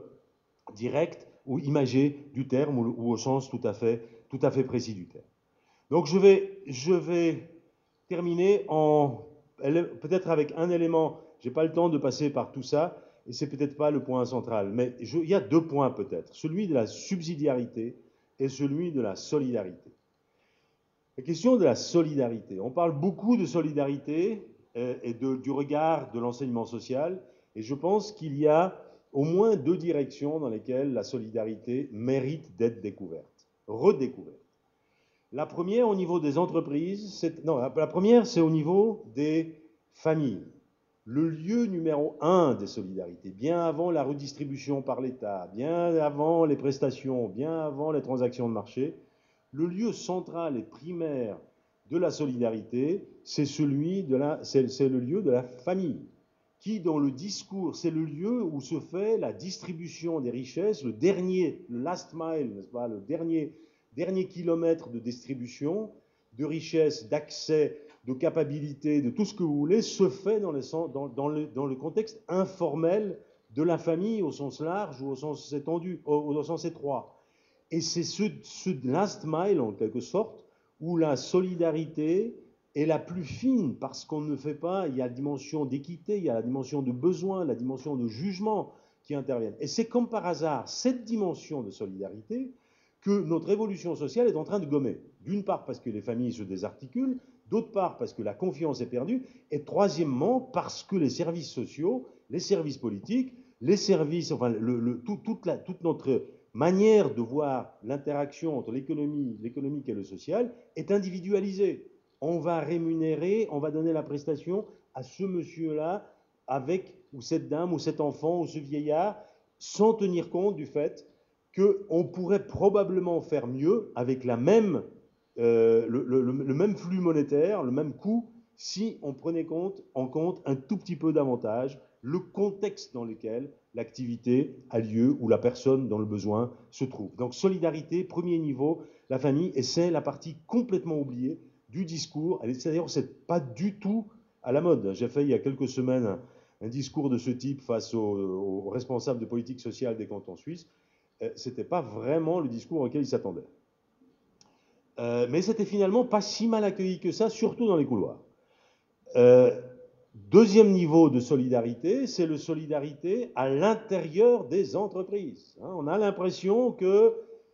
direct ou imagé du terme, ou, ou au sens tout à fait, tout à fait précis du terme. Donc je vais, je vais terminer en peut-être avec un élément. Je n'ai pas le temps de passer par tout ça, et c'est peut-être pas le point central, mais je, il y a deux points peut-être, celui de la subsidiarité et celui de la solidarité. La question de la solidarité, on parle beaucoup de solidarité euh, et de, du regard de l'enseignement social, et je pense qu'il y a au moins deux directions dans lesquelles la solidarité mérite d'être découverte, redécouverte. La première au niveau des entreprises, c'est, non, la première c'est au niveau des familles. Le lieu numéro un des solidarités, bien avant la redistribution par l'État, bien avant les prestations, bien avant les transactions de marché, Le lieu central et primaire de la solidarité, c'est celui de la, c'est, c'est le lieu de la famille, qui dans le discours, c'est le lieu où se fait la distribution des richesses, le dernier, le last mile, n'est-ce pas, le dernier, dernier kilomètre de distribution de richesses, d'accès, de capacité, de tout ce que vous voulez, se fait dans, les, dans, dans, le, dans le contexte informel de la famille au sens large ou au sens étendu, au, au sens étroit. Et c'est ce, ce last mile, en quelque sorte, où la solidarité est la plus fine, parce qu'on ne fait pas, il y a la dimension d'équité, il y a la dimension de besoin, la dimension de jugement qui interviennent. Et c'est comme par hasard cette dimension de solidarité que notre évolution sociale est en train de gommer. D'une part parce que les familles se désarticulent, d'autre part parce que la confiance est perdue, et troisièmement parce que les services sociaux, les services politiques, les services, enfin le, le, tout, toute, la, toute notre manière de voir l'interaction entre l'économie, l'économique et le social est individualisée. On va rémunérer, on va donner la prestation à ce monsieur-là, avec, ou cette dame, ou cet enfant, ou ce vieillard, sans tenir compte du fait qu'on pourrait probablement faire mieux avec la même, euh, le, le, le, même flux monétaire, le même coût, si on prenait compte, en compte un tout petit peu davantage le contexte dans lequel l'activité a lieu ou la personne dans le besoin se trouve. Donc solidarité, premier niveau, la famille, et c'est la partie complètement oubliée du discours. C'est-à-dire que c'est pas du tout à la mode. J'ai fait il y a quelques semaines un, un discours de ce type face aux, aux responsables de politique sociale des cantons suisses. C'était pas vraiment le discours auquel ils s'attendaient. Euh, mais c'était finalement pas si mal accueilli que ça, surtout dans les couloirs. Euh, Deuxième niveau de solidarité, c'est le solidarité à l'intérieur des entreprises. Hein, on a l'impression que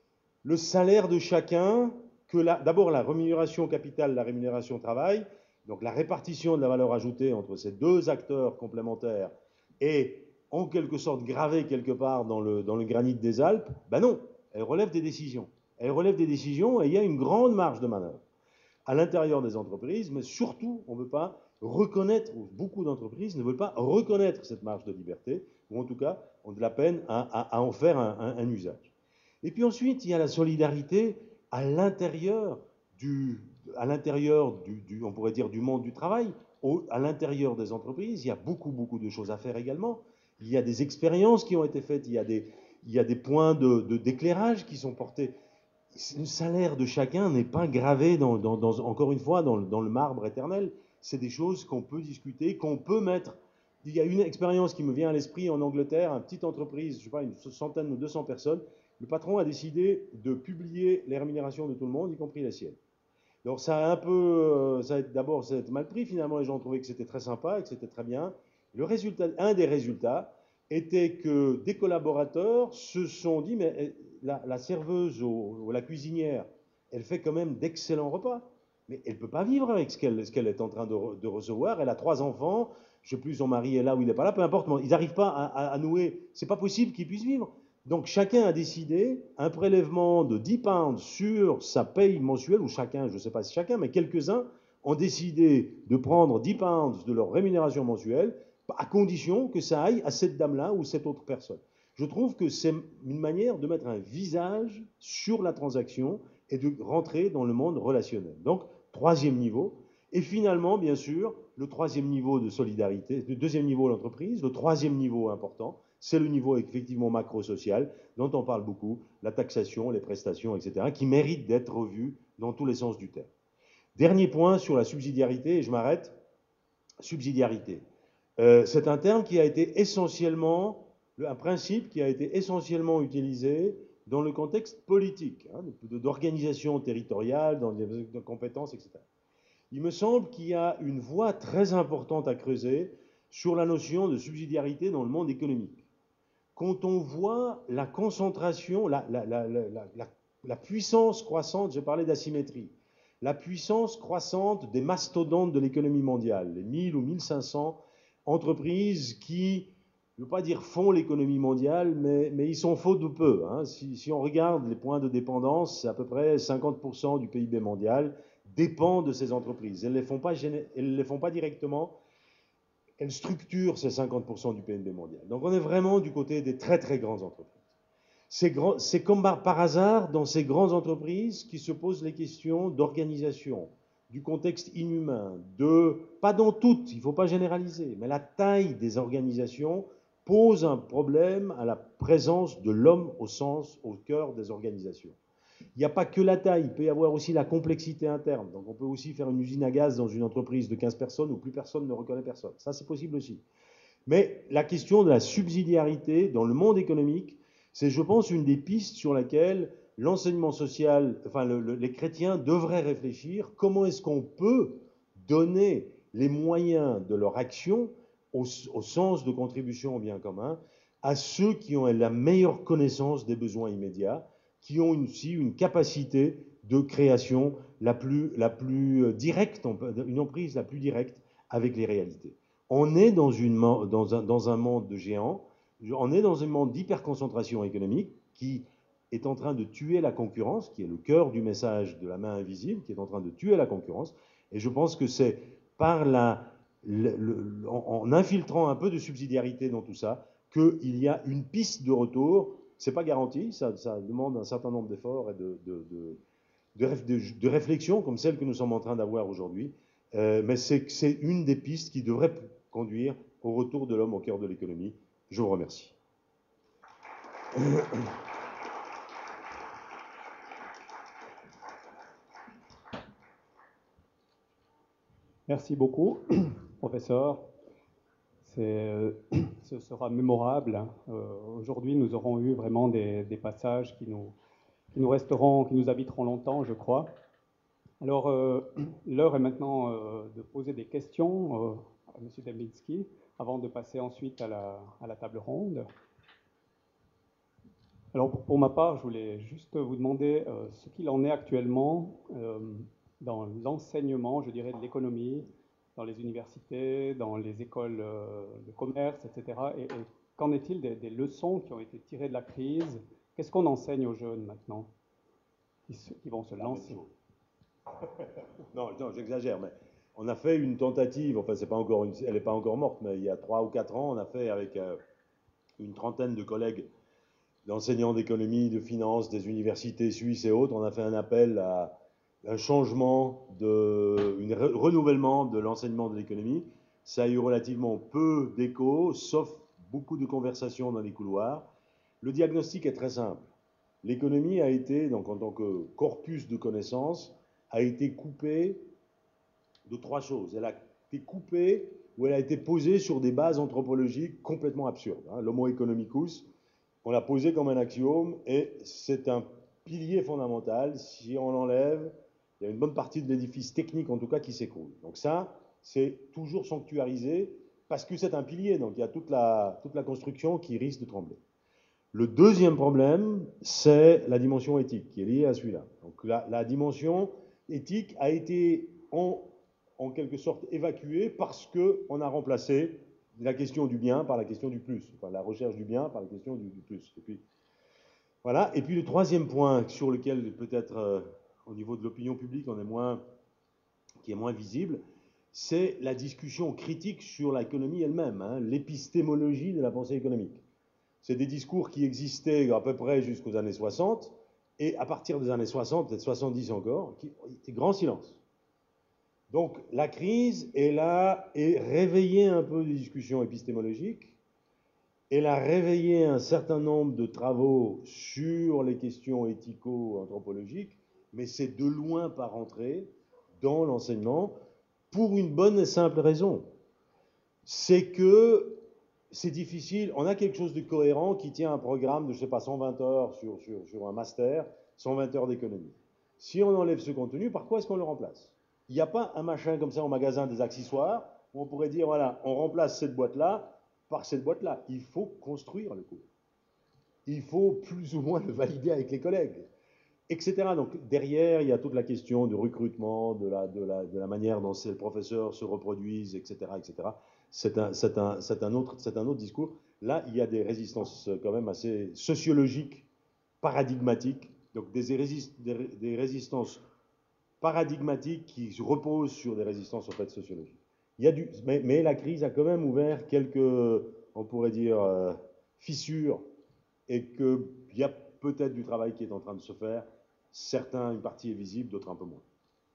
le salaire de chacun, que la, d'abord la rémunération capitale, la rémunération travail, donc la répartition de la valeur ajoutée entre ces deux acteurs complémentaires est en quelque sorte gravée quelque part dans le, dans le granit des Alpes. Ben non, elle relève des décisions. Elle relève des décisions et il y a une grande marge de manœuvre à l'intérieur des entreprises, mais surtout, on ne veut pas reconnaître, ou beaucoup d'entreprises ne veulent pas reconnaître cette marge de liberté, ou en tout cas, ont de la peine à, à, à en faire un, un, un usage. Et puis ensuite, il y a la solidarité à l'intérieur du, à l'intérieur du, du, on pourrait dire, du monde du travail, au, à l'intérieur des entreprises. Il y a beaucoup, beaucoup de choses à faire également. Il y a des expériences qui ont été faites, il y a des, il y a des points de, de, d'éclairage qui sont portés. Le salaire de chacun n'est pas gravé, dans, dans, dans, encore une fois, dans, dans le marbre éternel. C'est des choses qu'on peut discuter, qu'on peut mettre. Il y a une expérience qui me vient à l'esprit en Angleterre, une petite entreprise, je ne sais pas, une centaine ou deux cents personnes. Le patron a décidé de publier les rémunérations de tout le monde, y compris les siennes. Donc ça a un peu, ça a d'abord ça a été mal pris. Finalement, les gens ont trouvé que c'était très sympa, que c'était très bien. Le résultat, un des résultats était que des collaborateurs se sont dit, mais la, la serveuse ou, ou la cuisinière, elle fait quand même d'excellents repas, mais elle ne peut pas vivre avec ce qu'elle, ce qu'elle est en train de, de, recevoir. Elle a trois enfants, je ne sais plus, son mari est là ou il n'est pas là, peu importe, ils n'arrivent pas à, à, à nouer. C'est pas possible qu'ils puissent vivre. Donc chacun a décidé un prélèvement de dix pounds sur sa paye mensuelle, ou chacun, je ne sais pas si chacun, mais quelques-uns ont décidé de prendre dix pounds de leur rémunération mensuelle, à condition que ça aille à cette dame-là ou cette autre personne. Je trouve que c'est une manière de mettre un visage sur la transaction et de rentrer dans le monde relationnel. Donc, troisième niveau. Et finalement, bien sûr, le troisième niveau de solidarité, le deuxième niveau de l'entreprise, le troisième niveau important, c'est le niveau effectivement macro-social, dont on parle beaucoup, la taxation, les prestations, et cetera, qui mérite d'être revu dans tous les sens du terme. Dernier point sur la subsidiarité, et je m'arrête. Subsidiarité. Euh, c'est un terme qui a été essentiellement, un principe qui a été essentiellement utilisé dans le contexte politique, hein, d'organisation territoriale, dans de compétences, et cetera. Il me semble qu'il y a une voie très importante à creuser sur la notion de subsidiarité dans le monde économique. Quand on voit la concentration, la, la, la, la, la puissance croissante, j'ai parlé d'asymétrie, la puissance croissante des mastodontes de l'économie mondiale, les mille ou mille cinq cents entreprises qui, je ne veux pas dire font l'économie mondiale, mais, mais ils sont faux de peu. Hein. Si, si on regarde les points de dépendance, c'est à peu près cinquante pour cent du P I B mondial dépend de ces entreprises. Elles ne les font pas, elles les font pas directement, elles structurent ces cinquante pour cent du P I B mondial. Donc on est vraiment du côté des très très grandes entreprises. C'est grand- c'est comme par, par hasard dans ces grandes entreprises qui se posent les questions d'organisation, du contexte inhumain, de, pas dans toutes, il ne faut pas généraliser, mais la taille des organisations pose un problème à la présence de l'homme au sens, au cœur des organisations. Il n'y a pas que la taille, il peut y avoir aussi la complexité interne. Donc on peut aussi faire une usine à gaz dans une entreprise de quinze personnes où plus personne ne reconnaît personne. Ça, c'est possible aussi. Mais la question de la subsidiarité dans le monde économique, c'est, je pense, une des pistes sur laquelle l'enseignement social, enfin le, le, les chrétiens devraient réfléchir. Comment est-ce qu'on peut donner les moyens de leur action au, au sens de contribution au bien commun à ceux qui ont la meilleure connaissance des besoins immédiats, qui ont aussi une capacité de création la plus, la plus directe, une emprise la plus directe avec les réalités. On est dans, une, dans, un, dans un monde de géants, on est dans un monde d'hyperconcentration économique qui est en train de tuer la concurrence, qui est le cœur du message de la main invisible, qui est en train de tuer la concurrence. Et je pense que c'est par la, le, le, en, en infiltrant un peu de subsidiarité dans tout ça qu'il y a une piste de retour. C'est pas garanti, ça, ça demande un certain nombre d'efforts et de, de, de, de, de réflexions comme celle que nous sommes en train d'avoir aujourd'hui. Euh, mais c'est une des pistes qui devrait conduire au retour de l'homme au cœur de l'économie. Je vous remercie. Merci beaucoup, professeur. Ce sera mémorable. Euh, Aujourd'hui, nous aurons eu vraiment des, des passages qui nous, qui nous resteront, qui nous habiteront longtemps, je crois. Alors, euh, l'heure est maintenant euh, de poser des questions euh, à M. Dembinski, avant de passer ensuite à la, à la table ronde. Alors, pour, pour ma part, je voulais juste vous demander euh, ce qu'il en est actuellement euh, dans l'enseignement, je dirais, de l'économie, dans les universités, dans les écoles euh, de commerce, et cetera. Et, et qu'en est-il des, des leçons qui ont été tirées de la crise? Qu'est-ce qu'on enseigne aux jeunes maintenant qui, se, qui vont se lancer? Non, non, j'exagère, mais on a fait une tentative, enfin, c'est pas encore une, elle n'est pas encore morte, mais il y a trois ou quatre ans, on a fait avec euh, une trentaine de collègues d'enseignants d'économie, de finance, des universités suisses et autres, on a fait un appel à un changement, de, un re renouvellement de l'enseignement de l'économie. Ça a eu relativement peu d'écho, sauf beaucoup de conversations dans les couloirs. Le diagnostic est très simple. L'économie a été, donc en tant que corpus de connaissances, a été coupée de trois choses. Elle a été coupée ou elle a été posée sur des bases anthropologiques complètement absurdes. Hein. L'homo economicus, on l'a posé comme un axiome et c'est un pilier fondamental. Si on l'enlève, il y a une bonne partie de l'édifice technique en tout cas qui s'écroule. Donc ça, c'est toujours sanctuarisé parce que c'est un pilier, donc il y a toute la, toute la construction qui risque de trembler. Le deuxième problème, c'est la dimension éthique qui est liée à celui-là. Donc la, la dimension éthique a été en, en quelque sorte évacuée parce qu'on a remplacé la question du bien par la question du plus, enfin la recherche du bien par la question du, du plus. Et puis, voilà. Et puis le troisième point sur lequel peut-être euh, au niveau de l'opinion publique on est moins, qui est moins visible, c'est la discussion critique sur l'économie elle-même, hein, l'épistémologie de la pensée économique. C'est des discours qui existaient à peu près jusqu'aux années soixante, et à partir des années soixante, peut-être soixante-dix encore, qui, grand silence. Donc la crise est là et réveillé un peu des discussions épistémologiques. Elle a réveillé un certain nombre de travaux sur les questions éthico-anthropologiques, mais c'est de loin pas rentré dans l'enseignement pour une bonne et simple raison. C'est que c'est difficile. On a quelque chose de cohérent qui tient un programme de, je sais pas, cent vingt heures sur, sur, sur un master, cent vingt heures d'économie. Si on enlève ce contenu, par quoi est-ce qu'on le remplace? Il n'y a pas un machin comme ça au magasin des accessoires où on pourrait dire, voilà, on remplace cette boîte-là par cette boîte-là. Il faut construire le cours. Il faut plus ou moins le valider avec les collègues, et cetera. Donc derrière, il y a toute la question du recrutement, de la, de la, de la manière dont ces professeurs se reproduisent, et cetera, et cetera. C'est un, c'est un, c'est un autre, c'est un autre discours. Là, il y a des résistances quand même assez sociologiques, paradigmatiques, donc des, résist, des, des résistances paradigmatiques qui reposent sur des résistances en fait sociologiques. Il y a du, mais, mais la crise a quand même ouvert quelques, on pourrait dire, euh, fissures, et qu'il il y a peut-être du travail qui est en train de se faire. Certains, une partie est visible, d'autres un peu moins.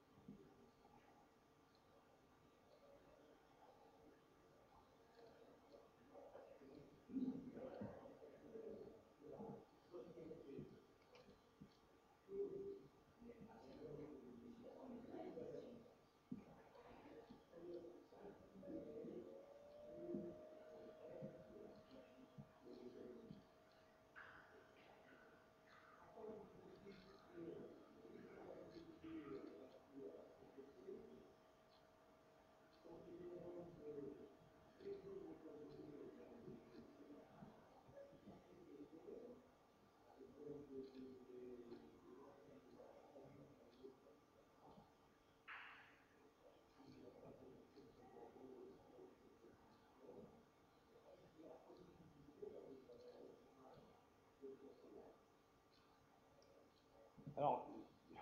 Alors,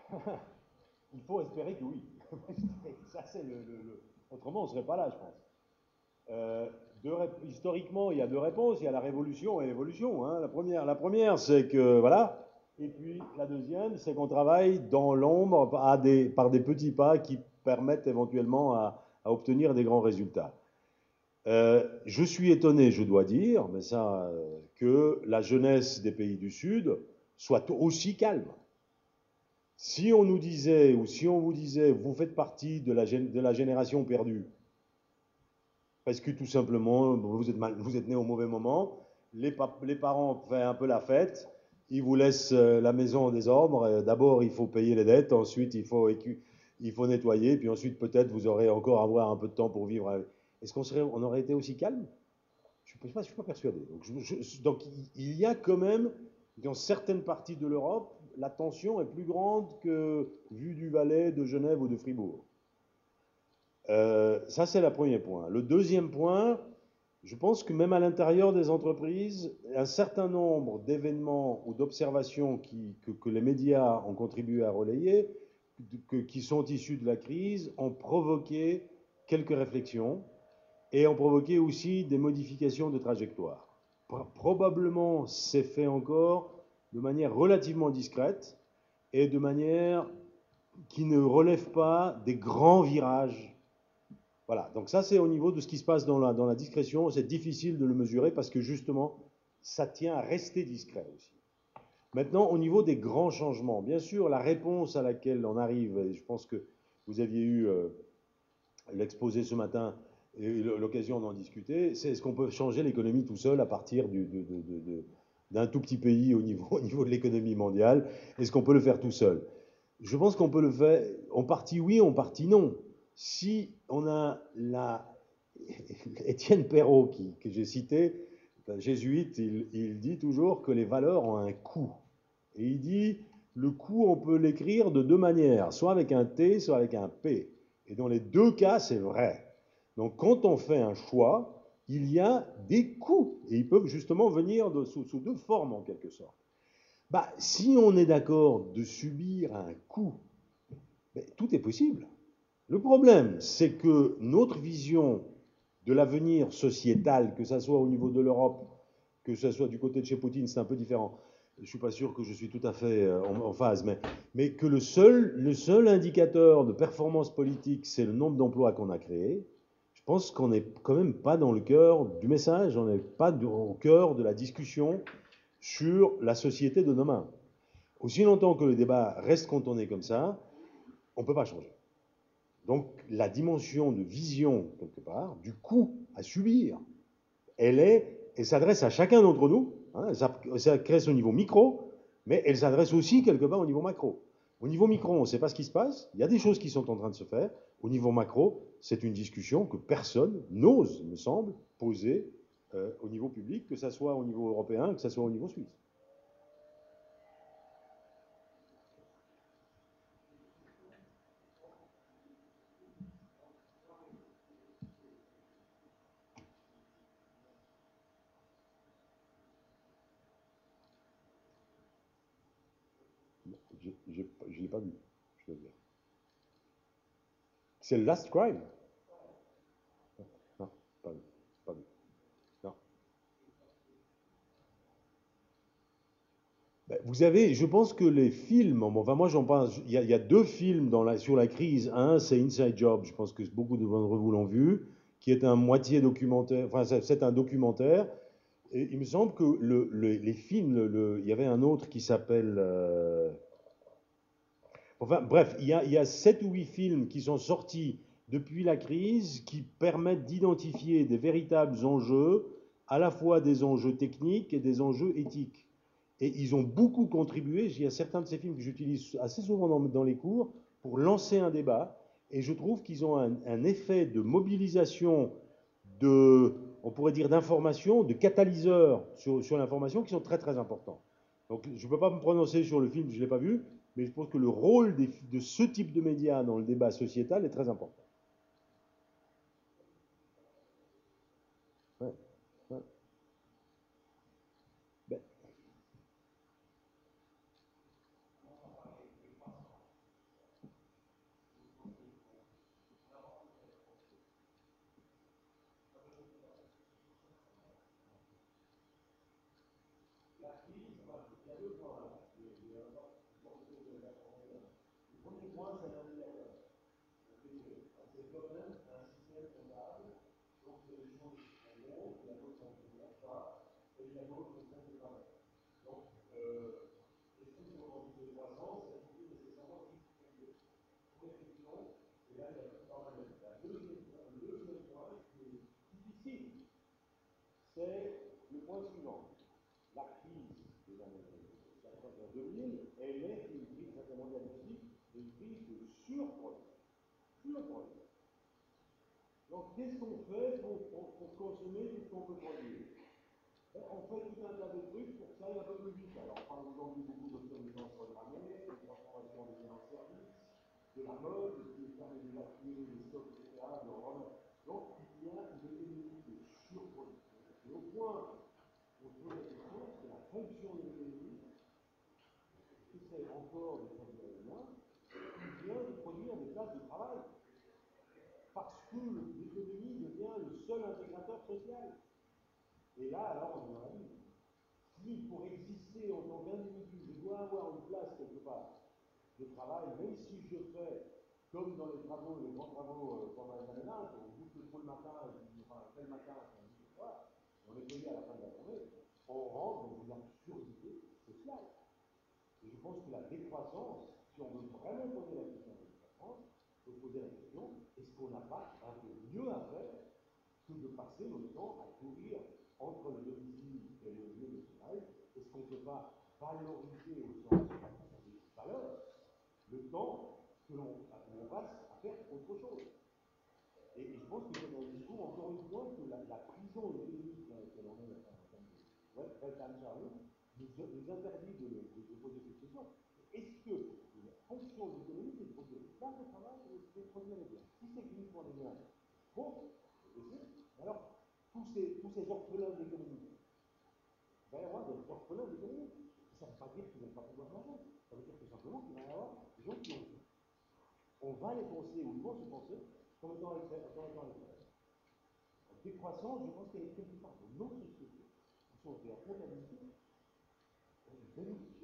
il faut espérer que oui. Ça, c'est le, le, le... Autrement, on ne serait pas là, je pense. Euh, deux historiquement, il y a deux réponses. Il y a la révolution et l'évolution. Hein. La première, la première c'est que, voilà. Et puis, la deuxième, c'est qu'on travaille dans l'ombre par des, par des petits pas qui permettent éventuellement à, à obtenir des grands résultats. Euh, je suis étonné, je dois dire, mais ça, euh, que la jeunesse des pays du Sud soit aussi calme. Si on nous disait, ou si on vous disait, vous faites partie de la, de la génération perdue, parce que tout simplement, vous êtes, mal, vous êtes né au mauvais moment, les, les parents font un peu la fête, ils vous laissent la maison en désordre, d'abord il faut payer les dettes, ensuite il faut, il faut nettoyer, puis ensuite peut-être vous aurez encore à avoir un peu de temps pour vivre. Est-ce qu'on serait, on aurait été aussi calme? Je ne suis, suis pas persuadé. Donc, je, je, donc il y a quand même, dans certaines parties de l'Europe, la tension est plus grande que vue du Valais, de Genève ou de Fribourg. Euh, ça, c'est le premier point. Le deuxième point, je pense que même à l'intérieur des entreprises, un certain nombre d'événements ou d'observations que, que les médias ont contribué à relayer, que, qui sont issus de la crise, ont provoqué quelques réflexions et ont provoqué aussi des modifications de trajectoire. Probablement, c'est fait encore de manière relativement discrète et de manière qui ne relève pas des grands virages. Voilà, donc ça c'est au niveau de ce qui se passe dans la, dans la discrétion, c'est difficile de le mesurer parce que justement, ça tient à rester discret aussi. Maintenant, au niveau des grands changements, bien sûr, la réponse à laquelle on arrive, et je pense que vous aviez eu euh, l'exposé ce matin et l'occasion d'en discuter, c'est est-ce qu'on peut changer l'économie tout seul à partir du, de, de, de, de, d'un tout petit pays au niveau, au niveau de l'économie mondiale? Est-ce qu'on peut le faire tout seul? Je pense qu'on peut le faire en partie oui, en partie non. Si on a la... Étienne Perrault, qui, que j'ai cité, un jésuite, il, il dit toujours que les valeurs ont un coût. Et il dit, le coût, on peut l'écrire de deux manières, soit avec un T, soit avec un P. Et dans les deux cas, c'est vrai. Donc quand on fait un choix, il y a des coûts. Et ils peuvent justement venir de, sous, sous deux formes, en quelque sorte. Bah, si on est d'accord de subir un coût, ben, tout est possible. Le problème, c'est que notre vision de l'avenir sociétal, que ce soit au niveau de l'Europe, que ce soit du côté de chez Poutine, c'est un peu différent. Je ne suis pas sûr que je suis tout à fait en, en phase, mais, mais que le seul, le seul indicateur de performance politique, c'est le nombre d'emplois qu'on a créés. Je pense qu'on n'est quand même pas dans le cœur du message, on n'est pas au cœur de la discussion sur la société de demain. Aussi longtemps que le débat reste cantonné comme ça, on ne peut pas changer. Donc la dimension de vision, quelque part, du coût à subir, elle est, elle s'adresse à chacun d'entre nous, hein, ça s'adresse au niveau micro, mais elle s'adresse aussi quelque part au niveau macro. Au niveau micro, on ne sait pas ce qui se passe, il y a des choses qui sont en train de se faire. Au niveau macro, c'est une discussion que personne n'ose, me semble, poser euh, au niveau public, que ce soit au niveau européen, que ce soit au niveau suisse. Je ne l'ai pas vu, je veux dire. C'est le Last Crime. Non, pas vu. Pas vu. Non. Ben, vous avez, je pense que les films, bon, enfin moi j'en pense, il y, a, il y a deux films dans la, sur la crise. Un, c'est Inside Job, je pense que beaucoup d'entre vous l'ont vu, qui est un moitié documentaire, enfin c'est c'est un documentaire. Et il me semble que le, le- les films, le- le- il y avait un autre qui s'appelle... euh, enfin bref, il y a, il y a sept ou huit films qui sont sortis depuis la crise qui permettent d'identifier des véritables enjeux, à la fois des enjeux techniques et des enjeux éthiques. Et ils ont beaucoup contribué, il y a certains de ces films que j'utilise assez souvent dans, dans les cours, pour lancer un débat. Et je trouve qu'ils ont un, un effet de mobilisation, de, on pourrait dire d'information, de catalyseur sur, sur l'information qui sont très très importants. Donc je ne peux pas me prononcer sur le film, je ne l'ai pas vu, mais je pense que le rôle des- de ce type de médias dans le débat sociétal est très important. Ouais, ouais. Ben, Difficile, c'est le point suivant. La crise des années quatre-vingt-deux mille, elle est une crise mondialistique, une crise de surproduction. Surproduction. Donc, qu'est-ce qu'on fait pour, pour, pour consommer tout ce qu'on peut produire? Ben, on fait tout un tas de trucs pour que ça aille un peu plus vite. Alors, on parle aujourd'hui beaucoup d'obsolescence programmée, de transformation des biens en services, de la mode, qui permet d'évacuer les stocks, et cetera, de remettre. Donc, il y a une économie de surproduction. Et au point où on se pose la question, c'est la fonction de l'économie, qui c'est encore de produire humain, qui vient de produire des places de travail. Parce que l'économie devient le seul intégrateur social. Et là, alors, on a dit, si pour exister en tant qu'individu, je dois avoir une place quelque part de travail, même si je fais, comme dans les travaux, les grands travaux euh, pendant les années vingt, on boucle trop le matin, enfin, tel matin, on dit le soir, on est payé à la fin de la journée, on rentre dans une absurdité sociale. Et je pense que la décroissance, si on veut vraiment poser la question de la décroissance, il faut poser la question, est-ce qu'on n'a pas un peu mieux à faire que de passer notre temps à courir entre le domicile et le lieu de travail? Est-ce qu'on ne peut pas valoriser au sens des valeurs le temps que l'on passe à faire autre chose? Et, et je pense que c'est dans le discours, encore une fois, que la, la prison économique dans laquelle on est en termes de ouais, time challenge nous, nous interdit de, de, de poser cette question. Est-ce que la fonction de l'économie, c'est de produire des places de travail ou c'est de produire des biens? Si c'est uniquement des biens, bon, alors tous ces, tous ces orphelins d'économie, il va y avoir des orphelins d'économie. Ça ne veut pas dire qu'ils ne vont pas pouvoir manger. Ça veut dire tout simplement qu'il va y avoir des gens qui ont. On va les penser, ou ils vont se penser, comme étant les frères. La décroissance, je pense qu'elle est quelque part dans nos sociétés, qui sont de la comptabilité, elle est bénéfique.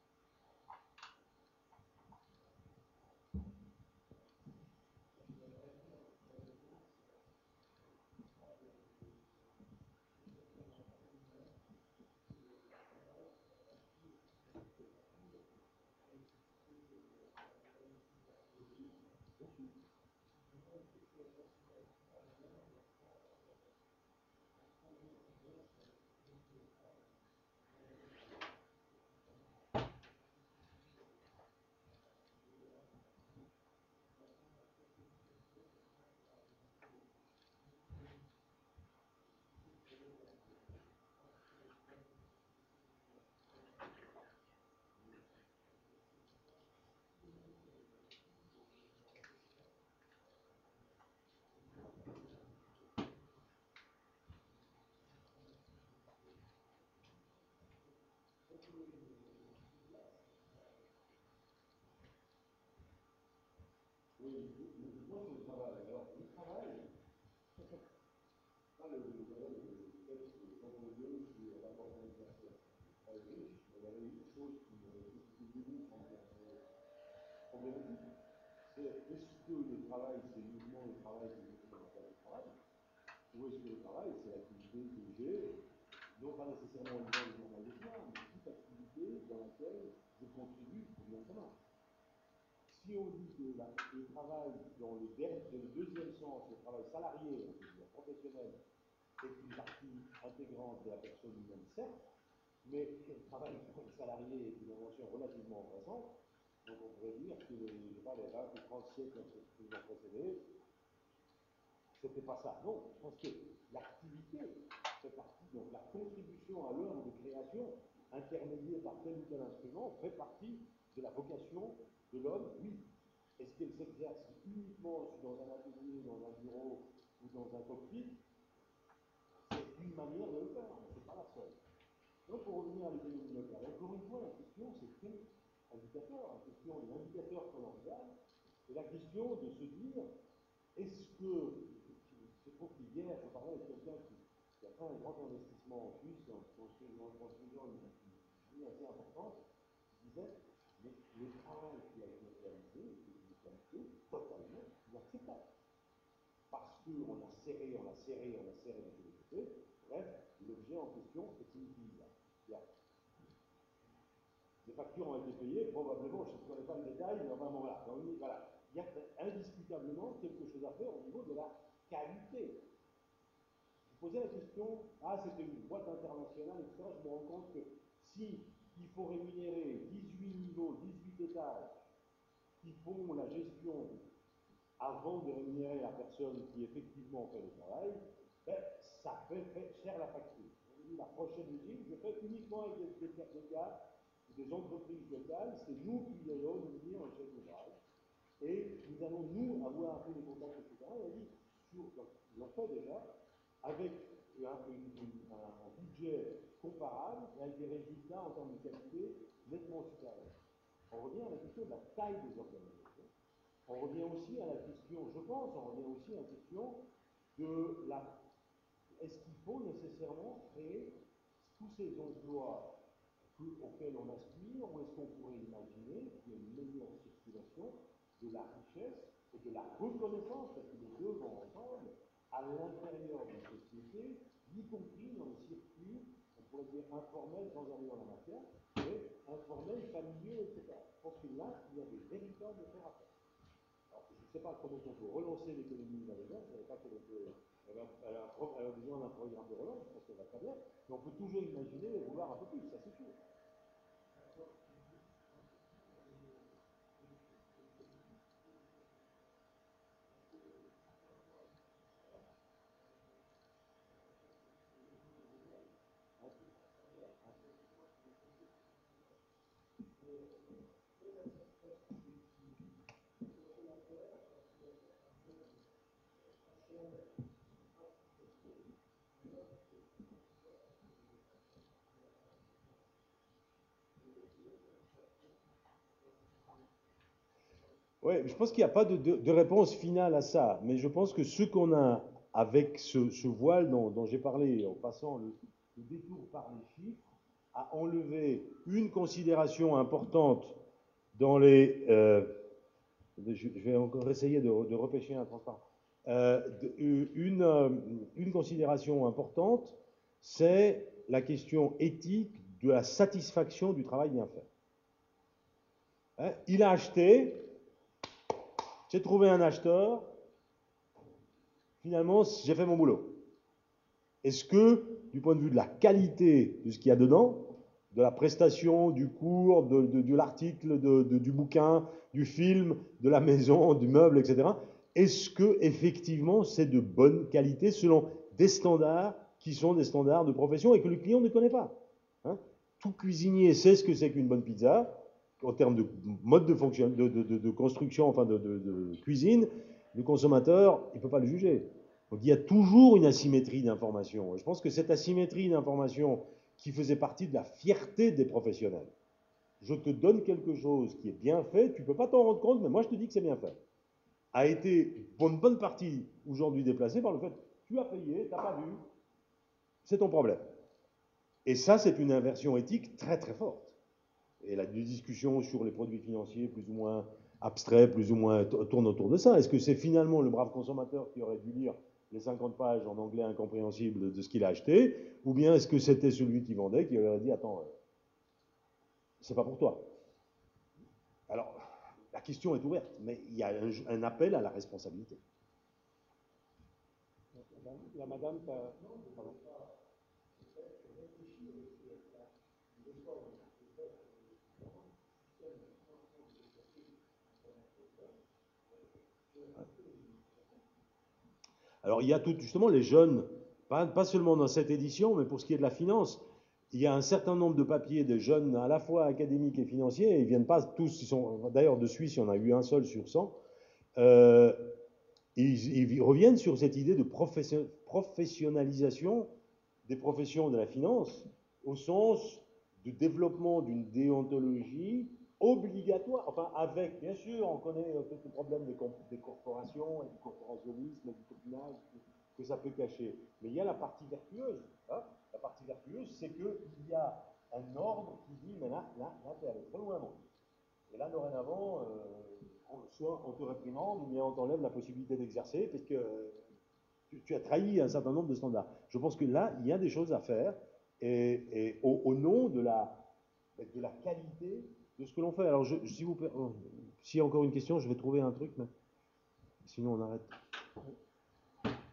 Oui, je pense au travail. Alors, le travail, pas le, le, le, le texte d'André sur la porte universelle. Très riche, mais il y avait une chose c'est est-ce que le travail, c'est uniquement le travail que je fais dans le travail, ou est-ce que le travail, c'est l'activité que j'ai, non pas nécessairement une bonne journée de soir, mais toute activité dans laquelle je contribue au bien commun. Si on dit que la, le travail dans le, dernier, dans le deuxième sens, le travail salarié, on peut dire professionnel, est une partie intégrante de la personne humaine, certes, mais le travail pour les salariés est une invention relativement récente. Donc on pourrait dire que les, je sais pas, les vingt ou trente siècles qui nous ont précédés, c'était pas ça. Non, je pense que l'activité fait partie, donc la contribution à l'œuvre de création, intermédiée par tel ou tel instrument, fait partie de la vocation de l'homme, oui. Est-ce qu'elle s'exerce uniquement dans un atelier, dans un bureau ou dans un cockpit? C'est une manière de le faire, mais ce n'est pas la seule. Donc, pour revenir à l'économie locale, encore une fois, la question, c'est quel indicateur? La question de l'indicateur qu'on regarde, et la question de se dire, est-ce que, je trouve qu'hier, je parlais avec quelqu'un qui, qui a fait un grand investissement en Suisse, en construisant une usine assez importante, qui disait, mais le travail qui a été réalisé est une qualité totalement inacceptable. Parce qu'on a serré, on a serré, on a serré de tous les côtés, bref, l'objet en question est inutilisable. Les factures ont été payées, probablement, je ne connais pas le détail, mais enfin bon, voilà. Donc, voilà. Il y a indiscutablement quelque chose à faire au niveau de la qualité. Je posais la question, ah, c'était une boîte internationale, et cetera. Je me rends compte que si il faut rémunérer dix-huit niveaux, dix-huit étages qui font la gestion avant de rémunérer la personne qui effectivement fait le travail, ben, ça fait, fait cher la facture. On dit, la prochaine usine, je fais uniquement avec des, des, des gars, des entreprises locales, c'est nous qui allons devenir un chef d'ouvrage. Et nous allons, nous, avoir un peu les contacts, et cetera. Et on dit, sur, donc, ils l'ont fait déjà, avec un, une, une, un, un budget comparable et avec des résultats en termes de qualité nettement supérieurs. On revient à la question de la taille des organisations. On revient aussi à la question, je pense, on revient aussi à la question de la... Est-ce qu'il faut nécessairement créer tous ces emplois auxquels on aspire, ou est-ce qu'on pourrait imaginer qu'il y ait une meilleure circulation de la richesse et de la reconnaissance, parce que les deux vont ensemble, à l'intérieur d'une société, y compris dans les circuits, on pourrait dire informels sans aller dans la matière, mais informels, familiaux, et cetera. Je pense que là, il y a des véritables affaires à faire. Alors, je ne sais pas comment on peut relancer l'économie dans les gens, je ne savais pas qu'elle était... Elle a, elle, a, elle a besoin d'un programme de relance, je pense qu'elle va très bien, mais on peut toujours imaginer et vouloir un peu plus, ça c'est sûr. Oui, je pense qu'il n'y a pas de, de, de réponse finale à ça, mais je pense que ce qu'on a avec ce, ce voile dont, dont j'ai parlé, en passant le, le détour par les chiffres, a enlevé une considération importante dans les... Euh, je vais encore essayer de, de repêcher un transparent. Euh, de, une, euh, une considération importante, c'est la question éthique de la satisfaction du travail bien fait. Hein, il a acheté, j'ai trouvé un acheteur, finalement, j'ai fait mon boulot. Est-ce que, du point de vue de la qualité de ce qu'il y a dedans, de la prestation, du cours, de, de, de l'article, de, de, du bouquin, du film, de la maison, du meuble, et cetera, est-ce que effectivement c'est de bonne qualité selon des standards qui sont des standards de profession et que le client ne connaît pas, hein? Tout cuisinier sait ce que c'est qu'une bonne pizza en termes de mode de fonction, de, de, de, de construction, enfin de, de, de cuisine. Le consommateur, il ne peut pas le juger. Donc il y a toujours une asymétrie d'information. Et je pense que cette asymétrie d'information qui faisait partie de la fierté des professionnels, je te donne quelque chose qui est bien fait, tu ne peux pas t'en rendre compte, mais moi je te dis que c'est bien fait, a été pour une bonne partie aujourd'hui déplacée par le fait tu as payé, tu n'as pas vu, c'est ton problème. Et ça, c'est une inversion éthique très très forte. Et la discussion sur les produits financiers plus ou moins abstrait, plus ou moins, tourne autour de ça. Est-ce que c'est finalement le brave consommateur qui aurait dû lire les cinquante pages en anglais incompréhensible de ce qu'il a acheté, ou bien est-ce que c'était celui qui vendait qui aurait dit, attends, euh, c'est pas pour toi. Alors, la question est ouverte, mais il y a un, un appel à la responsabilité. La madame, ça... Pardon. Alors, il y a tout, justement, les jeunes, pas, pas seulement dans cette édition, mais pour ce qui est de la finance, il y a un certain nombre de papiers des jeunes, à la fois académiques et financiers, et ils viennent pas tous, ils sont, d'ailleurs de Suisse, il y en a eu un seul sur cent, euh, ils, ils, reviennent sur cette idée de profession, professionnalisation des professions de la finance, au sens du développement d'une déontologie obligatoire, enfin avec, bien sûr, on connaît euh, tous les problèmes des, des corporations et du corporationnisme et du copinage que ça peut cacher. Mais il y a la partie vertueuse. Hein. La partie vertueuse, c'est qu'il y a un ordre qui dit, mais là, là, là, t'es allé trop loin, mon. Et là, dorénavant, euh, soit on te réprimande, ou bien on t'enlève la possibilité d'exercer, parce que euh, tu, tu as trahi un certain nombre de standards. Je pense que là, il y a des choses à faire, et, et au, au nom de la, de la qualité de ce que l'on fait. Alors, je, si vous, s'il y a encore une question, je vais trouver un truc, mais sinon on arrête.